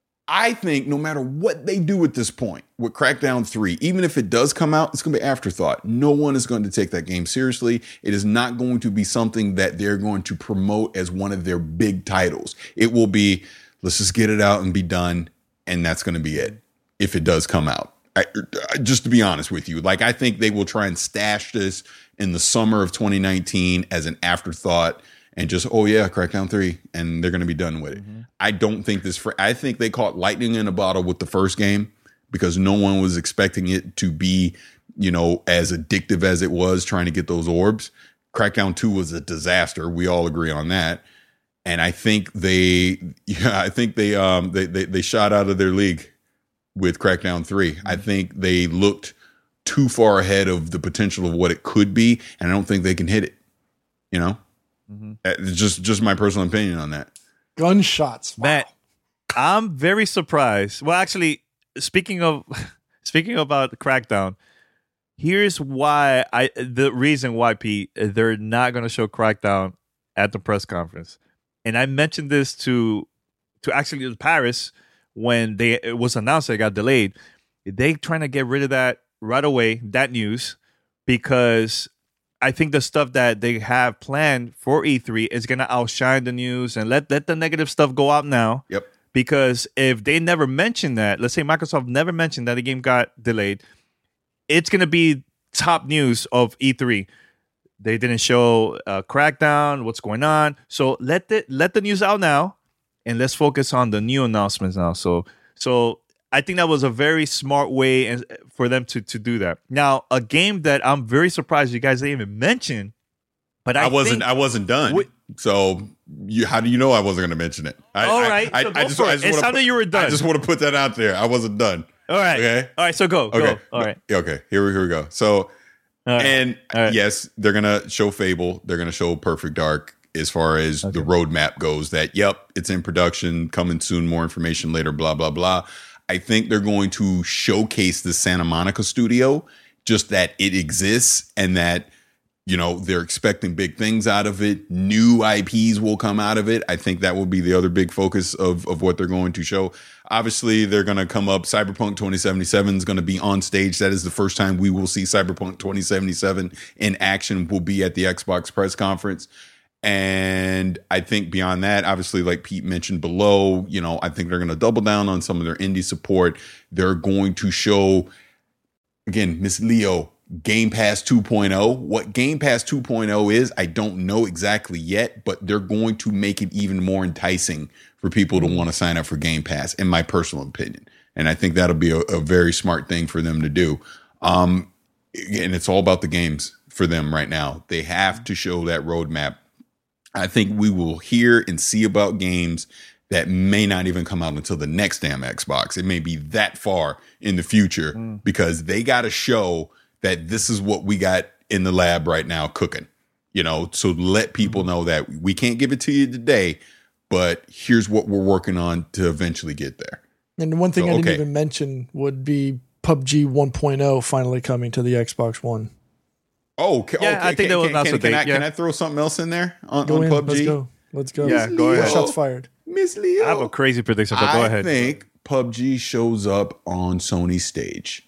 I think no matter what they do at this point with Crackdown three, even if it does come out, it's going to be afterthought. No one is going to take that game seriously. It is not going to be something that they're going to promote as one of their big titles. It will be, let's just get it out and be done. And that's going to be it if it does come out. I, just to be honest with you, like I think they will try and stash this in the summer of twenty nineteen as an afterthought and just, oh yeah, Crackdown three, and they're going to be done with it. Mm-hmm. I don't think this, fr- I think they caught lightning in a bottle with the first game because no one was expecting it to be, you know, as addictive as it was trying to get those orbs. Crackdown two was a disaster. We all agree on that. And I think they, yeah, I think they, um, they, they, they shot out of their league with Crackdown three. Mm-hmm. I think they looked too far ahead of the potential of what it could be, and I don't think they can hit it. You know, mm-hmm. It's just just my personal opinion on that. Gunshots, wow. Matt. I'm very surprised. Well, actually, speaking of speaking about Crackdown, here's why I the reason why Pete they're not going to show Crackdown at the press conference, and I mentioned this to to actually Paris when they it was announced that it got delayed. They trying to get rid of that right away, that news, because I think the stuff that they have planned for E three is going to outshine the news, and let let the negative stuff go out now. Yep. Because if they never mention that, let's say Microsoft never mentioned that the game got delayed, it's going to be top news of E three. They didn't show uh, Crackdown, what's going on. So let the let the news out now, and let's focus on the new announcements now. So so I think that was a very smart way and for them to to do that. Now, a game that I'm very surprised you guys didn't even mention, but I, I wasn't think, I wasn't done. We, so you, how do you know I wasn't going to mention it? I, all right, I, so I, go I just, for I it. just It wanna sounded put, you were done. I just want to put that out there. I wasn't done. All right. Okay. All right. So go. Okay. Go. All right. Okay. Here we here we go. So, All right. and All right. yes, they're gonna show Fable. They're gonna show Perfect Dark as far as Okay. the roadmap goes. That yep, it's in production, coming soon. More information later. Blah blah blah. I think they're going to showcase the Santa Monica studio, just that it exists and that, you know, they're expecting big things out of it. New I Ps will come out of it. I think that will be the other big focus of, of what they're going to show. Obviously, they're going to come up. Cyberpunk twenty seventy-seven is going to be on stage. That is the first time we will see Cyberpunk twenty seventy-seven in action, will be at the Xbox press conference. And I think beyond that, obviously, like Pete mentioned below, you know, I think they're going to double down on some of their indie support. They're going to show, again, Miss Leo, Game Pass two point oh. What Game Pass two point oh is, I don't know exactly yet, but they're going to make it even more enticing for people to want to sign up for Game Pass, in my personal opinion. And I think that'll be a, a very smart thing for them to do. Um, and it's all about the games for them right now. They have to show that roadmap. I think we will hear and see about games that may not even come out until the next damn Xbox. It may be that far in the future mm. because they got to show that this is what we got in the lab right now cooking, you know, so let people know that we can't give it to you today, but here's what we're working on to eventually get there. And one thing So, I didn't okay. even mention would be P U B G one point oh finally coming to the Xbox One. Oh, okay. Yeah, okay. I think can, that was can, announced can, a date, can, I, yeah. can I throw something else in there on, Go on in. P U B G? Let's go. Let's go. Yeah, go ahead. Shots fired. Miss Leo. I have a crazy prediction, but go I ahead. think P U B G shows up on Sony's stage.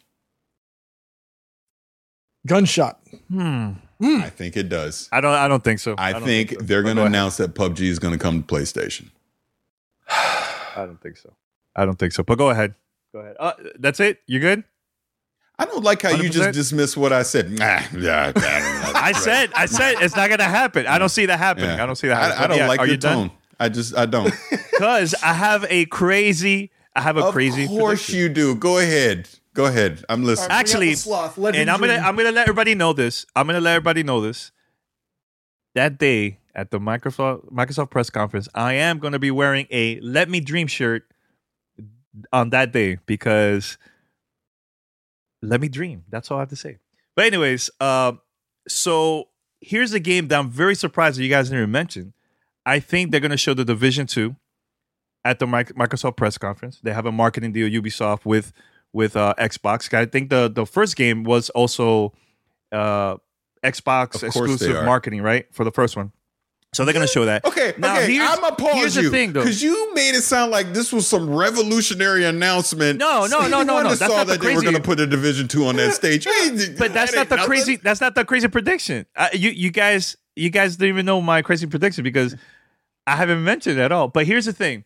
Gunshot. Hmm. I think it does. I don't. I don't think so. I, don't think, so. they're But going to go ahead. announce that P U B G is going to come to PlayStation. I don't think so. I don't think so. But go ahead. Go ahead. Uh, that's it. You good? I don't like how one hundred you percent? just dismiss what I said. Nah, yeah, I said. I said it's not gonna happen. I don't see that happening. Yeah. I don't see that happening. I, I don't Yeah, like are your you done? tone. I just, I don't. Because I have a crazy. I have a Of crazy. course prediction. you do. Go ahead. Go ahead. I'm listening. Bring out Actually, the sloth. Let and him I'm gonna dream. I'm gonna let everybody know this. I'm gonna let everybody know this. That day at the Microsoft Microsoft press conference, I am gonna be wearing a "Let Me Dream" shirt on that day because let me dream. That's all I have to say. But anyways, uh, so here's a game that I'm very surprised that you guys didn't even mention. I think they're gonna show the Division two at the Mic- Microsoft press conference. They have a marketing deal, Ubisoft, with with uh, Xbox. I think the the first game was also uh, Xbox Of course they exclusive are. marketing, right? For the first one. So they're going to show that. Okay, Now, okay. here's- I'm gonna pause here's you the thing, though. because you made it sound like this was some revolutionary announcement. No, no, Stevie no, no, Wonder no. That's saw not the that they were crazy- going to put a Division Two on that stage. But that's not the crazy. That's not the crazy prediction. Uh, you you guys you guys didn't even know my crazy prediction because I haven't mentioned it at all. But here's the thing.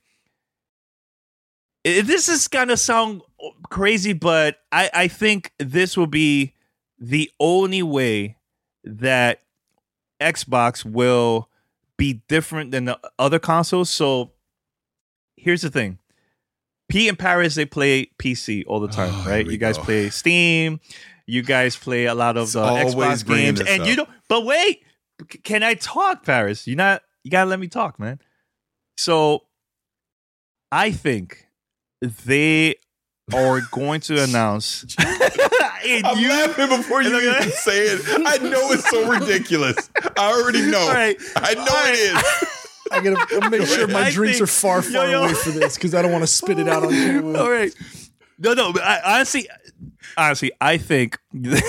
I- This is gonna sound crazy, but I I think this will be the only way that Xbox will be different than the other consoles. So here's the thing. Pete and Paris, they play P C all the time, Oh, here right? we You guys go. play Steam. You guys play a lot of It's the always Xbox bringing games, this and up. you don't. But wait, c- can I talk, Paris? You not. You gotta let me talk, man. So I think they are going to announce. And I'm you- laughing before you Look at even that. say it. I know it's so ridiculous. I already know. All right. I know All right. it is. I gotta I'm make sure my I drinks think- are far, Yo, far yo. away for this because I don't want to spit it out on camera. All right. No, no. But I, honestly, honestly, I think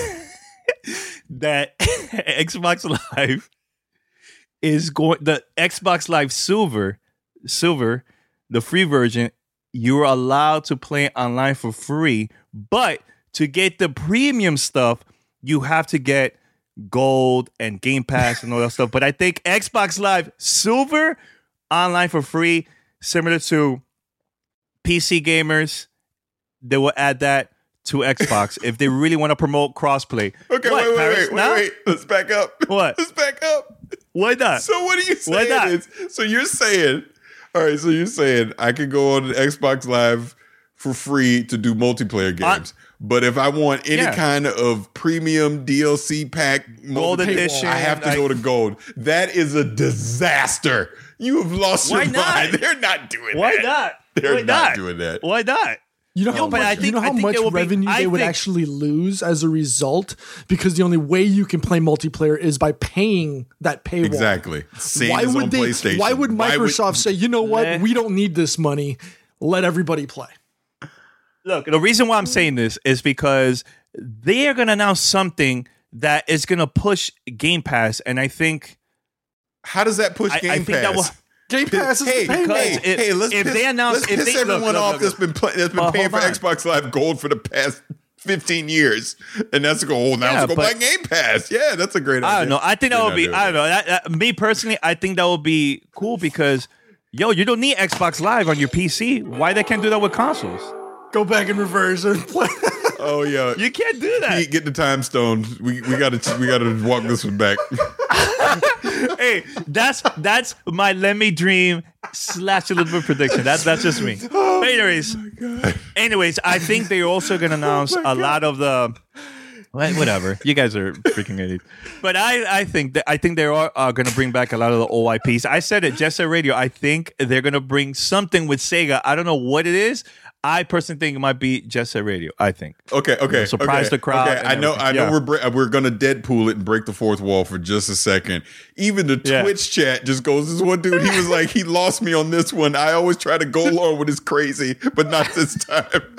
that Xbox Live is going. The Xbox Live Silver, Silver, the free version, you're allowed to play online for free, but to get the premium stuff, you have to get Gold and Game Pass and all that stuff. But I think Xbox Live Silver online for free, similar to P C gamers, they will add that to Xbox if they really want to promote crossplay. Okay, What, wait, wait, Paris? wait, wait, Now? wait. Let's back up. What? Let's back up. Why not? So what are you Why saying? not? Is, so you're saying, all right, so you're saying I could go on Xbox Live for free to do multiplayer games. But if I want any Yeah. kind of premium D L C pack, Gold multiplayer, edition, I have to like- go to Gold. That is a disaster. You have lost Why your not? mind. They're not doing Why that. not? They're Why not not doing that. Why not? You know how but I much, think- you know I how think much there will be- revenue I they would think- actually lose as a result because the only way you can play multiplayer is by paying that paywall. Exactly. Same Why as would on they? PlayStation. Why would Microsoft say, you know what, Nah. we don't need this money, let everybody play? Look, the reason why I'm saying this is because they are going to announce something that is going to push Game Pass, and I think How does that push I- I Game think that Pass? will- Game Pass is hey, the payment. because hey, if- hey, let's if piss, they announce- let's if piss they- look, everyone look, off look, that's been play, that's been Well, paying for hold on. Xbox Live Gold for the past fifteen years, and that's to go. Oh, now Yeah, let's go buy but- Game Pass. Yeah, that's a great idea. I don't know. I think that They're would not be. doing I don't know. That, that- me personally, I think that would be cool because, yo, you don't need Xbox Live on your P C. Why they can't do that with consoles? Go back in reverse and play. Oh yeah, You can't do that. Pete, get the time stone. We we got to we got to walk this one back. Hey, that's that's my let me dream slash a little bit prediction. That's that's just me. But anyways, anyways, I think they're also gonna announce a lot of the Well, whatever. You guys are freaking idiots. But I, I think that I think they are uh, going to bring back a lot of the old I Ps. I said it, Jet Set Radio. I think they're going to bring something with Sega. I don't know what it is. I personally think it might be Jet Set Radio. I think. Okay, okay, you know, surprise okay, the crowd. Okay, I know, everything. I know. Yeah. We're bre- we're gonna Deadpool it and break the fourth wall for just a second. Even the Yeah. Twitch chat just goes. This one dude, he was like, he lost me on this one. I always try to go along with his crazy, but not this time.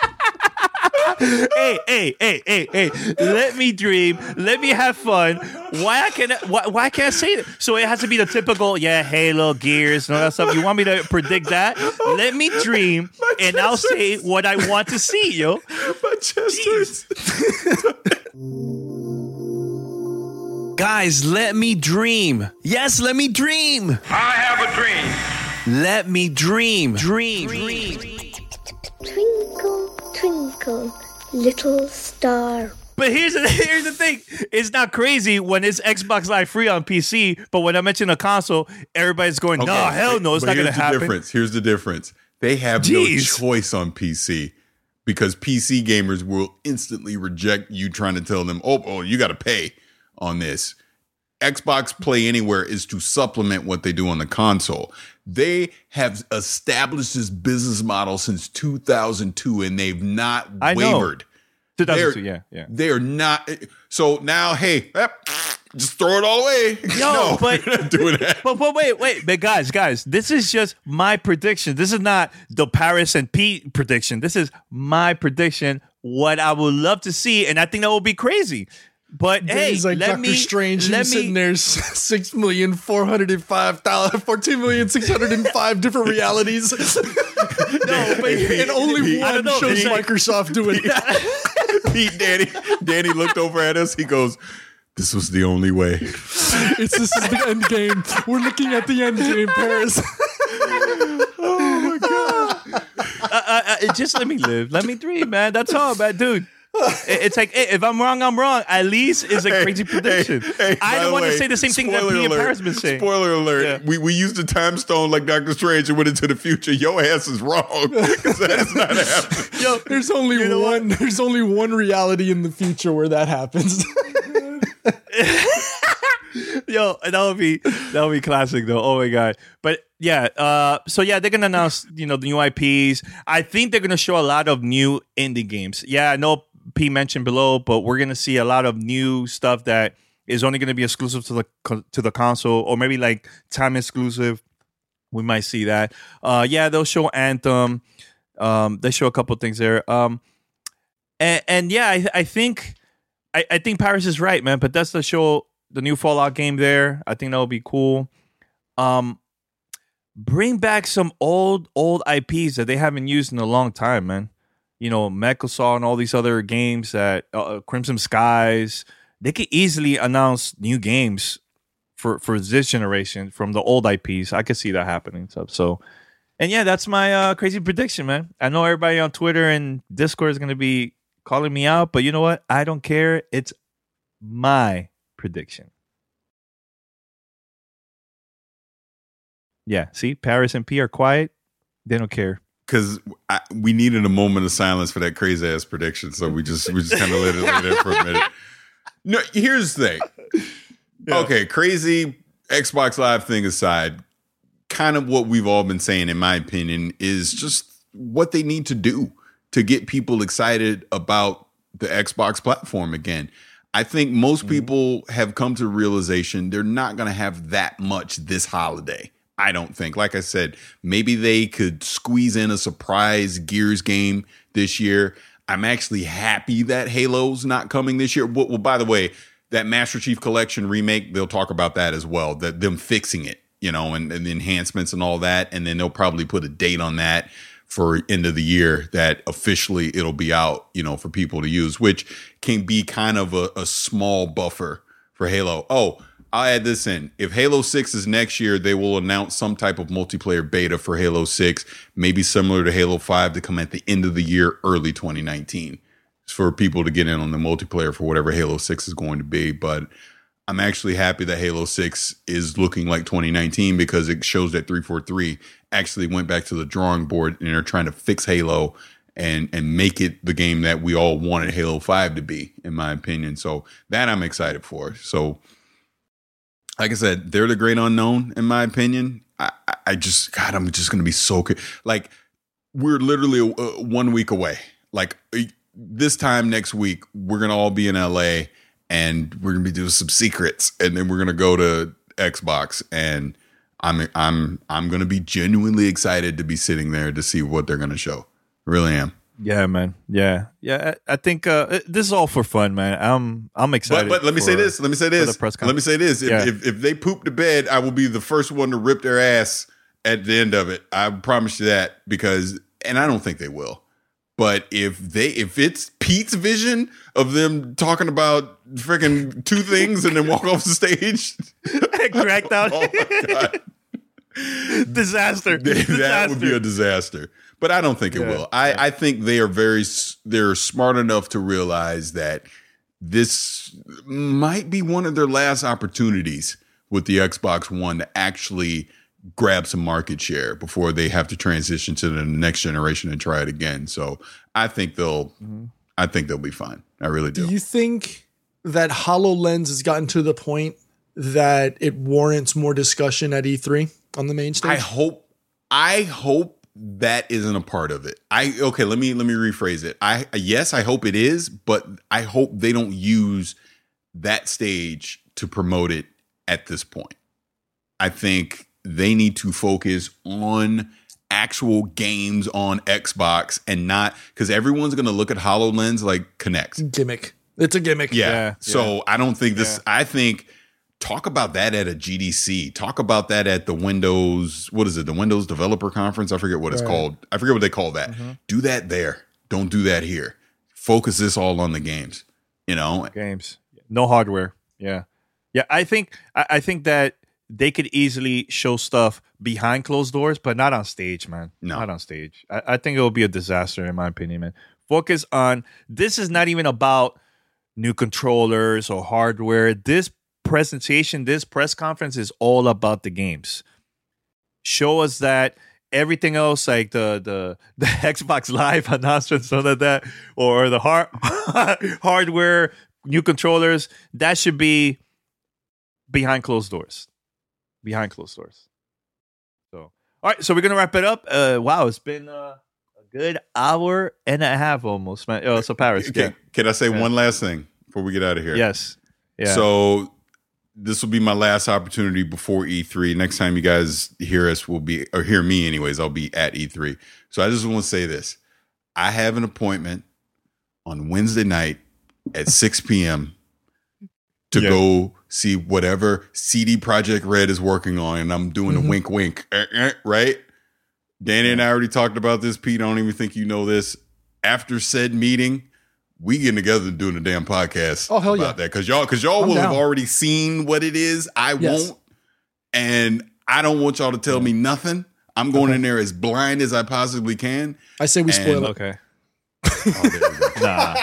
hey, hey, hey, hey, hey! Let me dream. Let me have fun. Why I can why, why can't I say that? So it has to be the typical, yeah, Halo, Gears, and all that stuff. You want me to predict that? Let me dream, and I'll say what I want to see, yo. My chest hurts. Guys, let me dream. Yes, let me dream. I have a dream. Let me dream. Dream. dream. Twinkle, twinkle, little star. But here's the, here's the thing. It's not crazy when it's Xbox Live free on P C, but when I mention a console, everybody's going, Okay, no, hell no, it's but not going to here's the happen. Difference. Here's the difference. They have Jeez. no choice on P C because P C gamers will instantly reject you trying to tell them, oh, oh you got to pay on this. Xbox Play Anywhere is to supplement what they do on the console. They have established this business model since two thousand two, and they've not I know. wavered. two thousand two, They're- yeah, yeah. They're not. So now, hey, eh, just throw it all away. Yo, no, but you're not doing that. But, but wait, wait, but guys, guys, this is just my prediction. This is not the Paris and Pete prediction. This is my prediction. What I would love to see, and I think that would be crazy. But hey, he's like let Doctor me, Strange. let He's me, sitting there, six million four hundred and five thousand, fourteen million six hundred and five different realities. No, but and only I don't one know. shows It's like- Microsoft doing it. Pete, Danny, Danny looked over at us. He goes, "This was the only way." It's this is the end game. We're looking at the end game, Paris. Oh my god! uh, uh, uh, just let me live. Let me dream, man. That's all, man, dude. It- It's like, hey, if I'm wrong, I'm wrong. At least it's a Hey, crazy prediction. hey, hey, I by don't the want to way, say the same thing that spoiler me and alert, Paris been saying. Spoiler alert: Yeah. we we used the time stone like Doctor Strange and went into the future. Your ass is wrong because that is not happening. Yo, there's only You know one. There's only one reality in the future where that happens. Yo, that would be that would be classic though. Oh my god! But yeah, uh, so yeah, they're gonna announce you know the new I Ps. I think they're gonna show a lot of new indie games. Yeah, I know P mentioned below, but we're gonna see a lot of new stuff that is only gonna be exclusive to the co- to the console, or maybe like time exclusive. We might see that. Uh, yeah, they'll show Anthem. Um, they show a couple things there. Um, and, and yeah, I, I think I, I think Paris is right, man. But that's the show. The new Fallout game there. I think that would be cool. Um, bring back some old, old I Ps that they haven't used in a long time, man. You know, Mechasaw and all these other games that uh, Crimson Skies. They could easily announce new games for, for this generation from the old I Ps. I could see that happening. So, so and yeah, that's my uh, crazy prediction, man. I know everybody on Twitter and Discord is going to be calling me out, but you know what? I don't care. It's my prediction. Yeah, see, Paris and P are quiet. They don't care. Because we needed a moment of silence for that crazy ass prediction, so we just we just kind of let it lay there for a minute. No, here's the thing. Yeah. Okay, crazy Xbox Live thing aside, kind of what we've all been saying, in my opinion, is just what they need to do to get people excited about the Xbox platform again. I think most people have come to the realization they're not going to have that much this holiday. I don't think. Like I said, maybe they could squeeze in a surprise Gears game this year. I'm actually happy that Halo's not coming this year. Well, well, by the way, that Master Chief Collection remake, they'll talk about that as well, that them fixing it, you know, and, and the enhancements and all that. And then they'll probably put a date on that for end of the year that officially it'll be out, you know, for people to use, which can be kind of a, a small buffer for Halo. Oh, I'll add this in. If Halo six is next year, they will announce some type of multiplayer beta for Halo six, maybe similar to Halo five, to come at the end of the year, early twenty nineteen, for people to get in on the multiplayer for whatever Halo six is going to be. But I'm actually happy that Halo six is looking like twenty nineteen because it shows that three forty-three actually went back to the drawing board and they're trying to fix Halo and and make it the game that we all wanted Halo five to be, in my opinion. So that I'm excited for. So, like I said, they're the great unknown, in my opinion. I, I just, God, I'm just going to be so good. Like, we're literally uh, one week away. Like, this time next week, we're going to all be in L A and we're going to be doing some secrets. And then we're going to go to Xbox. And I'm, I'm, I'm going to be genuinely excited to be sitting there to see what they're going to show. Really am. Yeah, man. Yeah. Yeah. I, I think uh, this is all for fun, man. I'm, I'm excited. But, but let me for, say this. Let me say this. Let me say this. If, yeah. if, if they poop the bed, I will be the first one to rip their ass at the end of it. I promise you that, because, and I don't think they will. But if they, if it's Pete's vision of them talking about freaking two things and then walk off the stage, cracked out. Oh my God. Disaster. That disaster. would be a disaster. But I don't think it yeah, will. I, yeah. I think they are very, they're smart enough to realize that this might be one of their last opportunities with the Xbox One to actually grab some market share before they have to transition to the next generation and try it again. So I think they'll, mm-hmm. I think they'll be fine. I really do. Do you think that HoloLens has gotten to the point that it warrants more discussion at E three on the main stage? I hope, I hope that isn't a part of it. I, okay, let me, let me rephrase it. I, yes, I hope it is, but I hope they don't use that stage to promote it at this point. I think they need to focus on actual games on Xbox and not, because everyone's going to look at HoloLens like Kinect. Gimmick. It's a gimmick. Yeah. yeah so yeah. I don't think this, yeah. I think talk about that at a G D C. Talk about that at the Windows, what is it? The Windows Developer Conference? I forget what it's right. called. I forget what they call that. Mm-hmm. Do that there. Don't do that here. Focus this all on the games, you know? Games. No hardware. Yeah. Yeah. I think, I, I think that they could easily show stuff behind closed doors, but not on stage, man. No. Not on stage. I, I think it will be a disaster, in my opinion, man. Focus on, this is not even about new controllers or hardware. This presentation, this press conference is all about the games. Show us that everything else, like the the, the Xbox Live announcements, something like that, or the hard hardware, new controllers, that should be behind closed doors. Behind closed doors. So, all right, so we're gonna wrap it up. Uh, wow, it's been uh, a good hour and a half almost, man. Oh, so Paris, Okay, yeah. can I say yeah. one last thing before we get out of here? Yes. Yeah. So this will be my last opportunity before E three. Next time you guys hear us, will be, or hear me anyways, I'll be at E three. So I just want to say this. I have an appointment on Wednesday night at six p.m. to Yeah. go see whatever C D Projekt Red is working on, and I'm doing Mhm. a wink wink, eh, eh, right? Danny and I already talked about this. Pete, I don't even think you know this. After said meeting, we getting together and doing a damn podcast Oh, hell about yeah. that. Because y'all, because y'all I'm will have down. already seen what it is. I Yes. won't. And I don't want y'all to tell me nothing. I'm going Okay. in there as blind as I possibly can. I say we And- spoil it. Okay. Oh, there we go. Nah,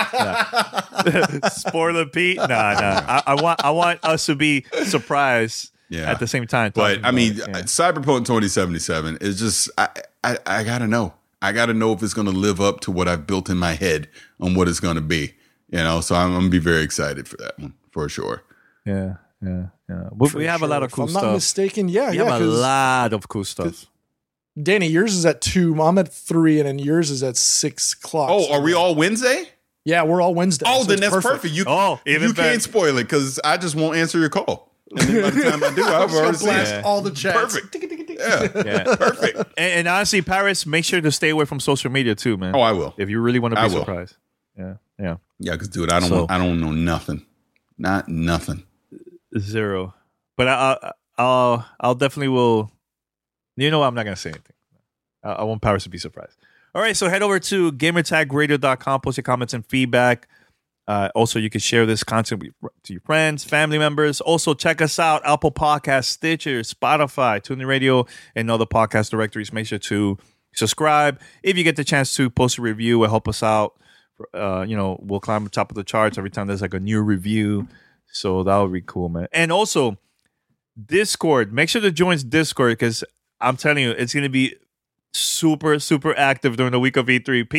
nah. Spoiler Pete. Nah, nah. I, I want I want us to be surprised Yeah. at the same time. But talking I mean, about it. Yeah. Cyberpunk twenty seventy-seven is just, I, I, I gotta know. I gotta know if it's gonna live up to what I've built in my head on what it's gonna be. You know, so I'm, I'm gonna be very excited for that one for sure. yeah, yeah, yeah. We, For we have a lot sure. of cool if I'm stuff. not mistaken, yeah, we yeah. have a 'cause lot of cool stuff. Danny, yours is at two. I'm at three, and then yours is at six o'clock. Oh, So- are we all Wednesday? Yeah, we're all Wednesday. Oh, so then it's that's perfect. You, Oh, even you better. can't spoil it because I just won't answer your call. And then by the time I do, I've already seen blast it. all the chats. Perfect. Yeah, Yeah. perfect. And, and honestly, Paris, make sure to stay away from social media too, man. Oh, I will. If you really want to I be will. surprised. Yeah, yeah. Yeah, because dude, I don't, So- want, I don't know nothing. Not nothing. Zero. But I, I, I'll, I'll definitely will. You know what? I'm not gonna say anything. I, I want Paris to be surprised. All right, so head over to gamertag radio dot com. Post your comments and feedback. Uh, also, you can share this content with, to your friends, family members. Also, check us out: Apple Podcasts, Stitcher, Spotify, TuneIn Radio, and other podcast directories. Make sure to subscribe. If you get the chance to post a review, it help us out. Uh, you know, we'll climb the top of the charts every time there's like a new review. So that would be cool, man. And also, Discord. Make sure to join Discord because I'm telling you, it's going to be super, super active during the week of E three. Pete,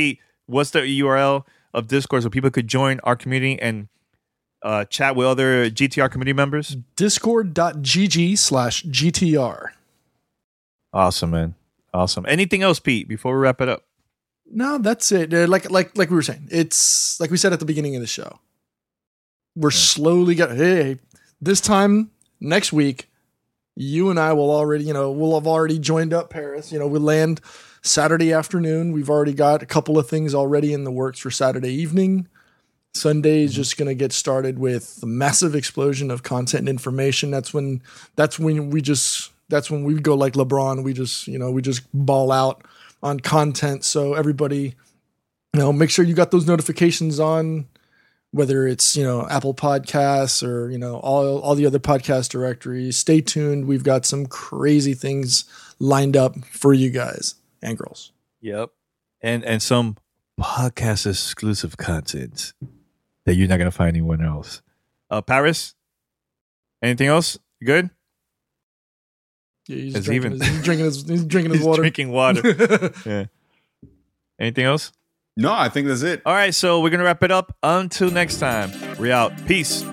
what's the U R L of Discord so people could join our community and uh, chat with other G T R community members? Discord.gg slash GTR. Awesome, man. Awesome. Anything else, Pete, before we wrap it up? No, that's it. Uh, like like like we were saying, it's like we said at the beginning of the show. We're yeah. slowly getting. Hey, this time next week, you and I will already, you know, we'll have already joined up Paris. You know, we land Saturday afternoon. We've already got a couple of things already in the works for Saturday evening. Sunday is mm-hmm. just going to get started with a massive explosion of content and information. That's when that's when we just that's when we go like LeBron. We just you know we just ball out on content. So everybody, you know, make sure you got those notifications on, whether it's, you know, Apple Podcasts or, you know, all, all the other podcast directories. Stay tuned. We've got some crazy things lined up for you guys and girls. Yep. And, and some podcast exclusive content that you're not going to find anywhere else. Uh, Paris, anything else? You good? Yeah, he's, drinking, even, his, he's drinking his he's drinking his he's water. Drinking water. Yeah. Anything else? No, I think that's it. All right, so we're gonna wrap it up. Until next time, we're out. Peace.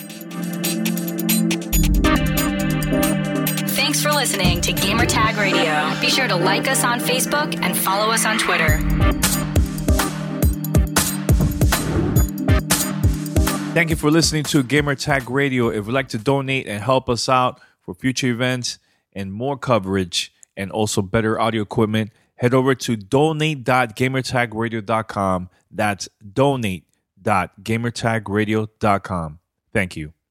Thanks for listening to Gamertag Radio. Be sure to like us on Facebook and follow us on Twitter. Thank you for listening to Gamertag Radio. If you'd like to donate and help us out for future events and more coverage and also better audio equipment, head over to donate dot gamertag radio dot com. That's donate dot gamertag radio dot com. Thank you.